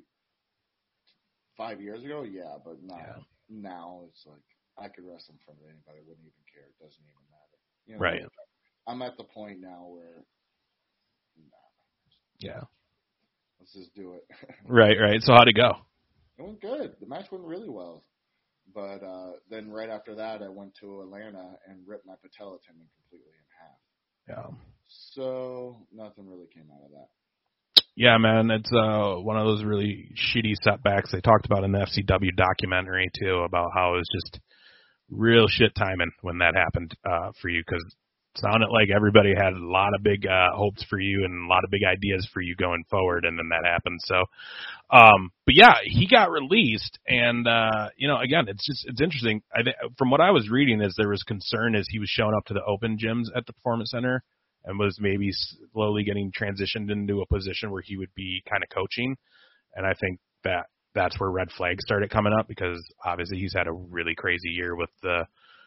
five years ago, yeah, but not yeah. now. It's like I could wrestle in front of anybody, I wouldn't even care. It doesn't even matter. You know, right. Like, I'm at the point now where, nah, yeah, let's just do it. right, right. So how'd it go? It went good. The match went really well. But uh, then right after that, I went to Atlanta and ripped my patella tendon completely in half. Yeah. So nothing really came out of that. Yeah, man, it's uh, one of those really shitty setbacks they talked about in the F C W documentary, too, about how it was just real shit timing when that happened uh, for you, because it sounded like everybody had a lot of big uh, hopes for you and a lot of big ideas for you going forward, and then that happened. So, um, but yeah, he got released, and uh, you know, again, it's just it's interesting. I th- from what I was reading, is there was concern as he was showing up to the open gyms at the Performance Center and was maybe slowly getting transitioned into a position where he would be kind of coaching, and I think that that's where red flags started coming up, because obviously he's had a really crazy year with the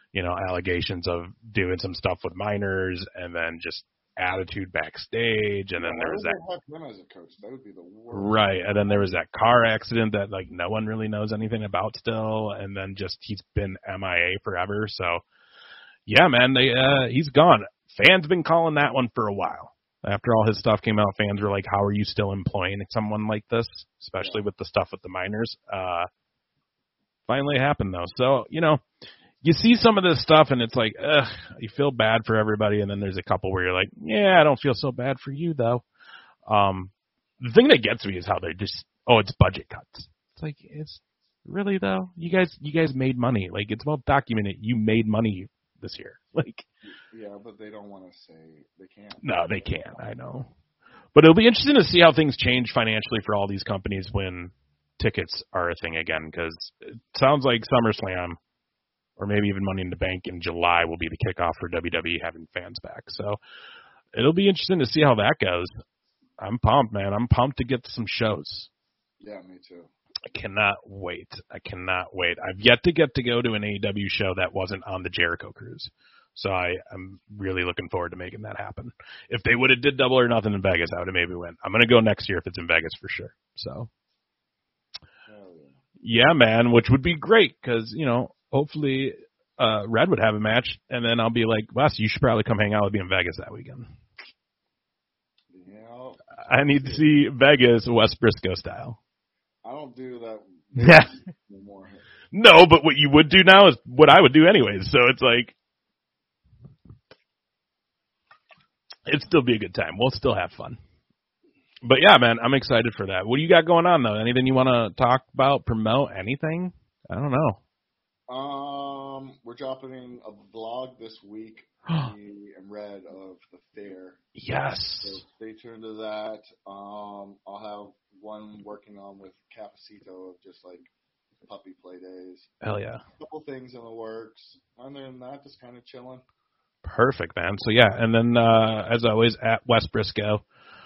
you know, allegations of doing some stuff with minors, and then just attitude backstage, and then yeah, there was that. Him as a coach, that would be the worst. Right, and then there was that car accident that like no one really knows anything about still, and then just he's been M I A forever. So, yeah, man, they uh, he's gone. Fans been calling that one for a while. After all his stuff came out, fans were like, "How are you still employing someone like this?" Especially with the stuff with the minors. Uh, finally, it happened though. So you know. You see some of this stuff, and it's like, ugh, you feel bad for everybody, and then there's a couple where you're like, yeah, I don't feel so bad for you, though. Um, the thing that gets me is how they're just, oh, it's budget cuts. It's like, it's really, though? You guys you guys made money. Like, it's well documented. You made money this year. Like, yeah, but they don't want to say they can't. No, they can't. I know. But it'll be interesting to see how things change financially for all these companies when tickets are a thing again, because it sounds like SummerSlam, or maybe even Money in the Bank in July, will be the kickoff for W W E having fans back. So it'll be interesting to see how that goes. I'm pumped, man. I'm pumped to get some shows. Yeah, me too. I cannot wait. I cannot wait. I've yet to get to go to an A E W show that wasn't on the Jericho Cruise. So I, I'm really looking forward to making that happen. If they would have did Double or Nothing in Vegas, I would have maybe went. I'm going to go next year if it's in Vegas for sure. So, yeah, yeah man, which would be great because, you know, hopefully, uh, Red would have a match, and then I'll be like, Wes, you should probably come hang out with me in Vegas that weekend. Yeah. I need to see Vegas Wes Briscoe style. I don't do that Yeah. anymore. No, but what you would do now is what I would do anyways. So it's like, it'd still be a good time. We'll still have fun. But yeah, man, I'm excited for that. What do you got going on, though? Anything you want to talk about, promote, anything? I don't know. Um, we're dropping a vlog this week, me and Red, of the fair. Yes. So stay tuned to that. Um, I'll have one working on with Capacito of just like puppy play days. Hell yeah. A couple things in the works. Other than that, just kind of chilling. Perfect, man. So yeah, and then uh, as always at Wes Briscoe,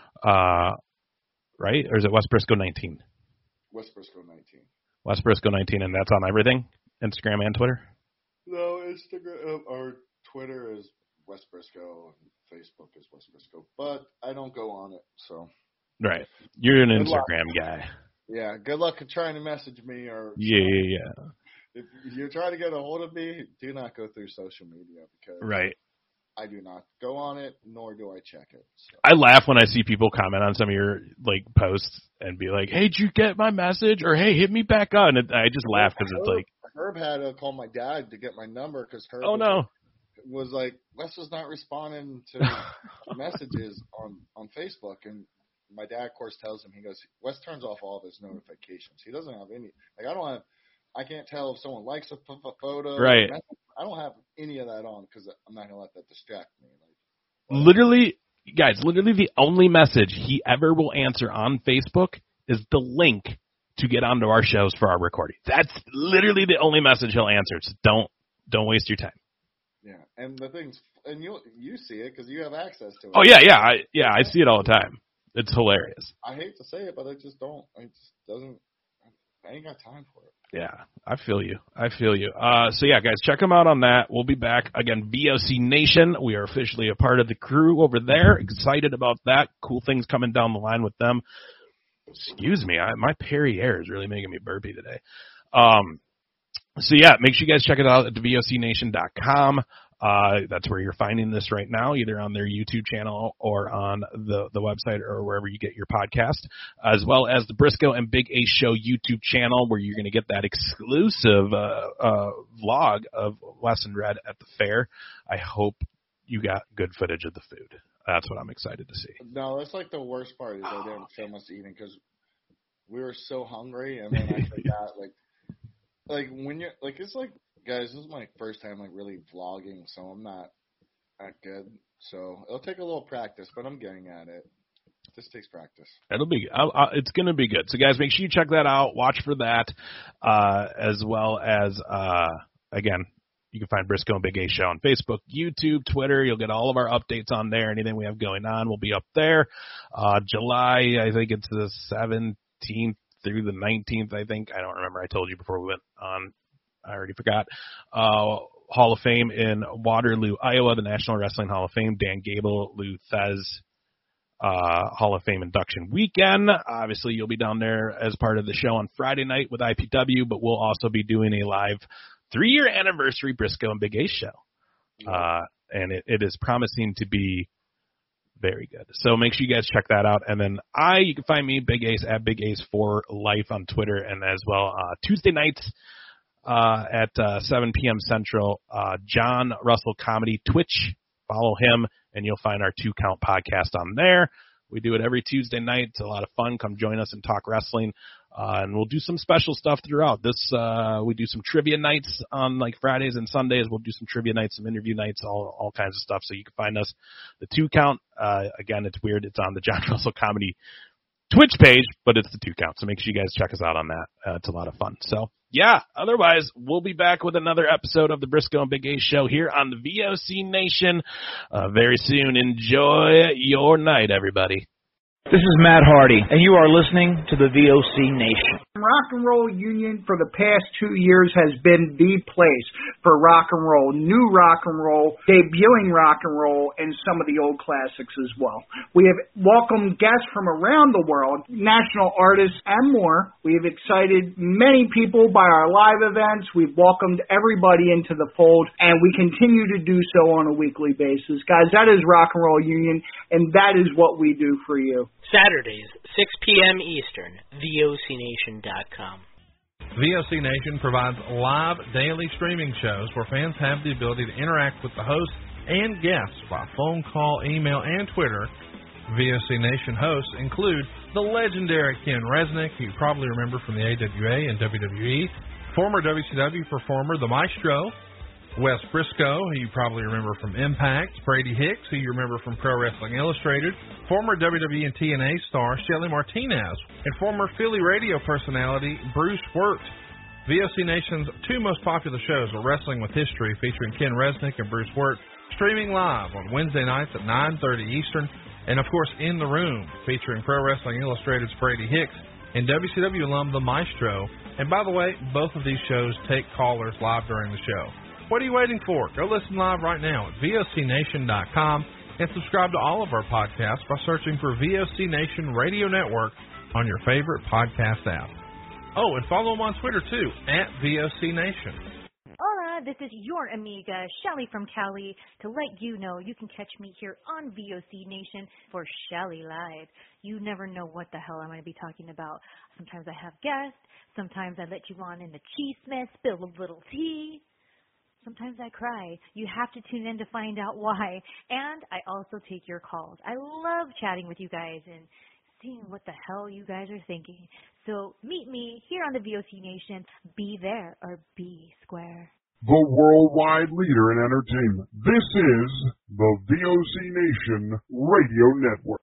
uh, right? Or is it Wes Briscoe nineteen? Wes Briscoe nineteen. Wes Briscoe nineteen, and that's on everything. Instagram and Twitter? No, Instagram or Twitter is Wes Briscoe, and Facebook is Wes Briscoe, but I don't go on it, so. Right. You're an Good Instagram luck. guy. Yeah, good luck in trying to message me or. Yeah, yeah, yeah. If you're trying to get a hold of me, do not go through social media because right. I do not go on it, nor do I check it. So. I laugh when I see people comment on some of your like posts and be like, "Hey, did you get my message?" Or "Hey, hit me back on." And I just laugh because it's like Herb had to call my dad to get my number because Herb. Oh was no. Like, was like Wes was not responding to messages on on Facebook, and my dad, of course, tells him, he goes, Wes turns off all of his notifications. He doesn't have any. Like I don't have. I can't tell if someone likes a p- photo. Right. I don't have any of that on because I'm not gonna let that distract me. Like, literally, guys, literally the only message he ever will answer on Facebook is the link to get onto our shows for our recording. That's literally the only message he'll answer. So don't don't waste your time. Yeah, and the things, and you you see it because you have access to it. Oh yeah, yeah, I, yeah. I see it all the time. It's hilarious. I hate to say it, but I just don't. It just doesn't. I ain't got time for it. Yeah, I feel you. I feel you. Uh, so, yeah, guys, check them out on that. We'll be back. Again, V O C Nation. We are officially a part of the crew over there. Excited about that. Cool things coming down the line with them. Excuse me. I, my Perrier is really making me burpy today. Um, so, yeah, make sure you guys check it out at V O C nation dot com. Uh, that's where you're finding this right now, either on their YouTube channel or on the, the website or wherever you get your podcast, as well as the Briscoe and Big A Show YouTube channel where you're going to get that exclusive uh, uh, vlog of Wes and Red at the fair. I hope you got good footage of the food. That's what I'm excited to see. No, that's like the worst part is I didn't film us eating because we were so hungry, and then I forgot, like, like when you're, like, it's like, guys, this is my first time, like, really vlogging, so I'm not that good. So it'll take a little practice, but I'm getting at it. This takes practice. It'll be, I'll, I'll, it's going to be good. So, guys, make sure you check that out. Watch for that, uh, as well as, uh, again, you can find Briscoe and Big A Show on Facebook, YouTube, Twitter. You'll get all of our updates on there. Anything we have going on will be up there. Uh, July, I think it's the seventeenth through the nineteenth, I think. I don't remember. I told you before we went on. I already forgot. Uh, Hall of Fame in Waterloo, Iowa, the National Wrestling Hall of Fame, Dan Gable, Lou Thez uh, Hall of Fame induction weekend. Obviously, you'll be down there as part of the show on Friday night with I P W, but we'll also be doing a live three-year anniversary Briscoe and Big Ace show. Uh, and it, it is promising to be very good. So make sure you guys check that out. And then I, you can find me, Big Ace, at Big Ace for Life on Twitter, and as well uh, Tuesday nights uh, at uh, seven p.m. Central, uh, John Russell Comedy Twitch. Follow him, and you'll find our Two Count podcast on there. We do it every Tuesday night. It's a lot of fun. Come join us and talk wrestling. Uh, and we'll do some special stuff throughout. This uh, we do some trivia nights on like Fridays and Sundays. We'll do some trivia nights, some interview nights, all all kinds of stuff. So you can find us. The Two Count, uh, again, it's weird. It's on the John Russell Comedy Twitch page, but it's the Two Count. So make sure you guys check us out on that. Uh, it's a lot of fun. So, yeah, otherwise, we'll be back with another episode of the Briscoe and Big Ace show here on the V O C Nation uh, very soon. Enjoy your night, everybody. This is Matt Hardy, and you are listening to the V O C Nation. Rock and Roll Union for the past two years has been the place for rock and roll, new rock and roll, debuting rock and roll, and some of the old classics as well. We have welcomed guests from around the world, national artists, and more. We have excited many people by our live events. We've welcomed everybody into the fold, and we continue to do so on a weekly basis. Guys, that is Rock and Roll Union, and that is what we do for you. Saturdays, six p.m. Eastern, V O C Nation dot com. V O C Nation provides live daily streaming shows where fans have the ability to interact with the hosts and guests by phone call, email, and Twitter. V O C Nation hosts include the legendary Ken Resnick, who you probably remember from the A W A and W W E, former W C W performer The Maestro, Wes Briscoe, who you probably remember from Impact, Brady Hicks, who you remember from Pro Wrestling Illustrated, former W W E and T N A star Shelly Martinez, and former Philly radio personality Bruce Wirt. V O C Nation's two most popular shows are Wrestling with History, featuring Ken Resnick and Bruce Wirt, streaming live on Wednesday nights at nine thirty Eastern, and of course In the Room, featuring Pro Wrestling Illustrated's Brady Hicks and W C W alum The Maestro. And by the way, both of these shows take callers live during the show. What are you waiting for? Go listen live right now at V O C Nation dot com and subscribe to all of our podcasts by searching for V O C Nation Radio Network on your favorite podcast app. Oh, and follow them on Twitter, too, at V O C Nation. Hola, this is your amiga, Shelly from Cali, to let you know you can catch me here on V O C Nation for Shelly Live. You never know what the hell I'm going to be talking about. Sometimes I have guests. Sometimes I let you on in the cheese mess, spill a little tea. Sometimes I cry. You have to tune in to find out why. And I also take your calls. I love chatting with you guys and seeing what the hell you guys are thinking. So meet me here on the V O C Nation. Be there or be square. The worldwide leader in entertainment. This is the V O C Nation Radio Network.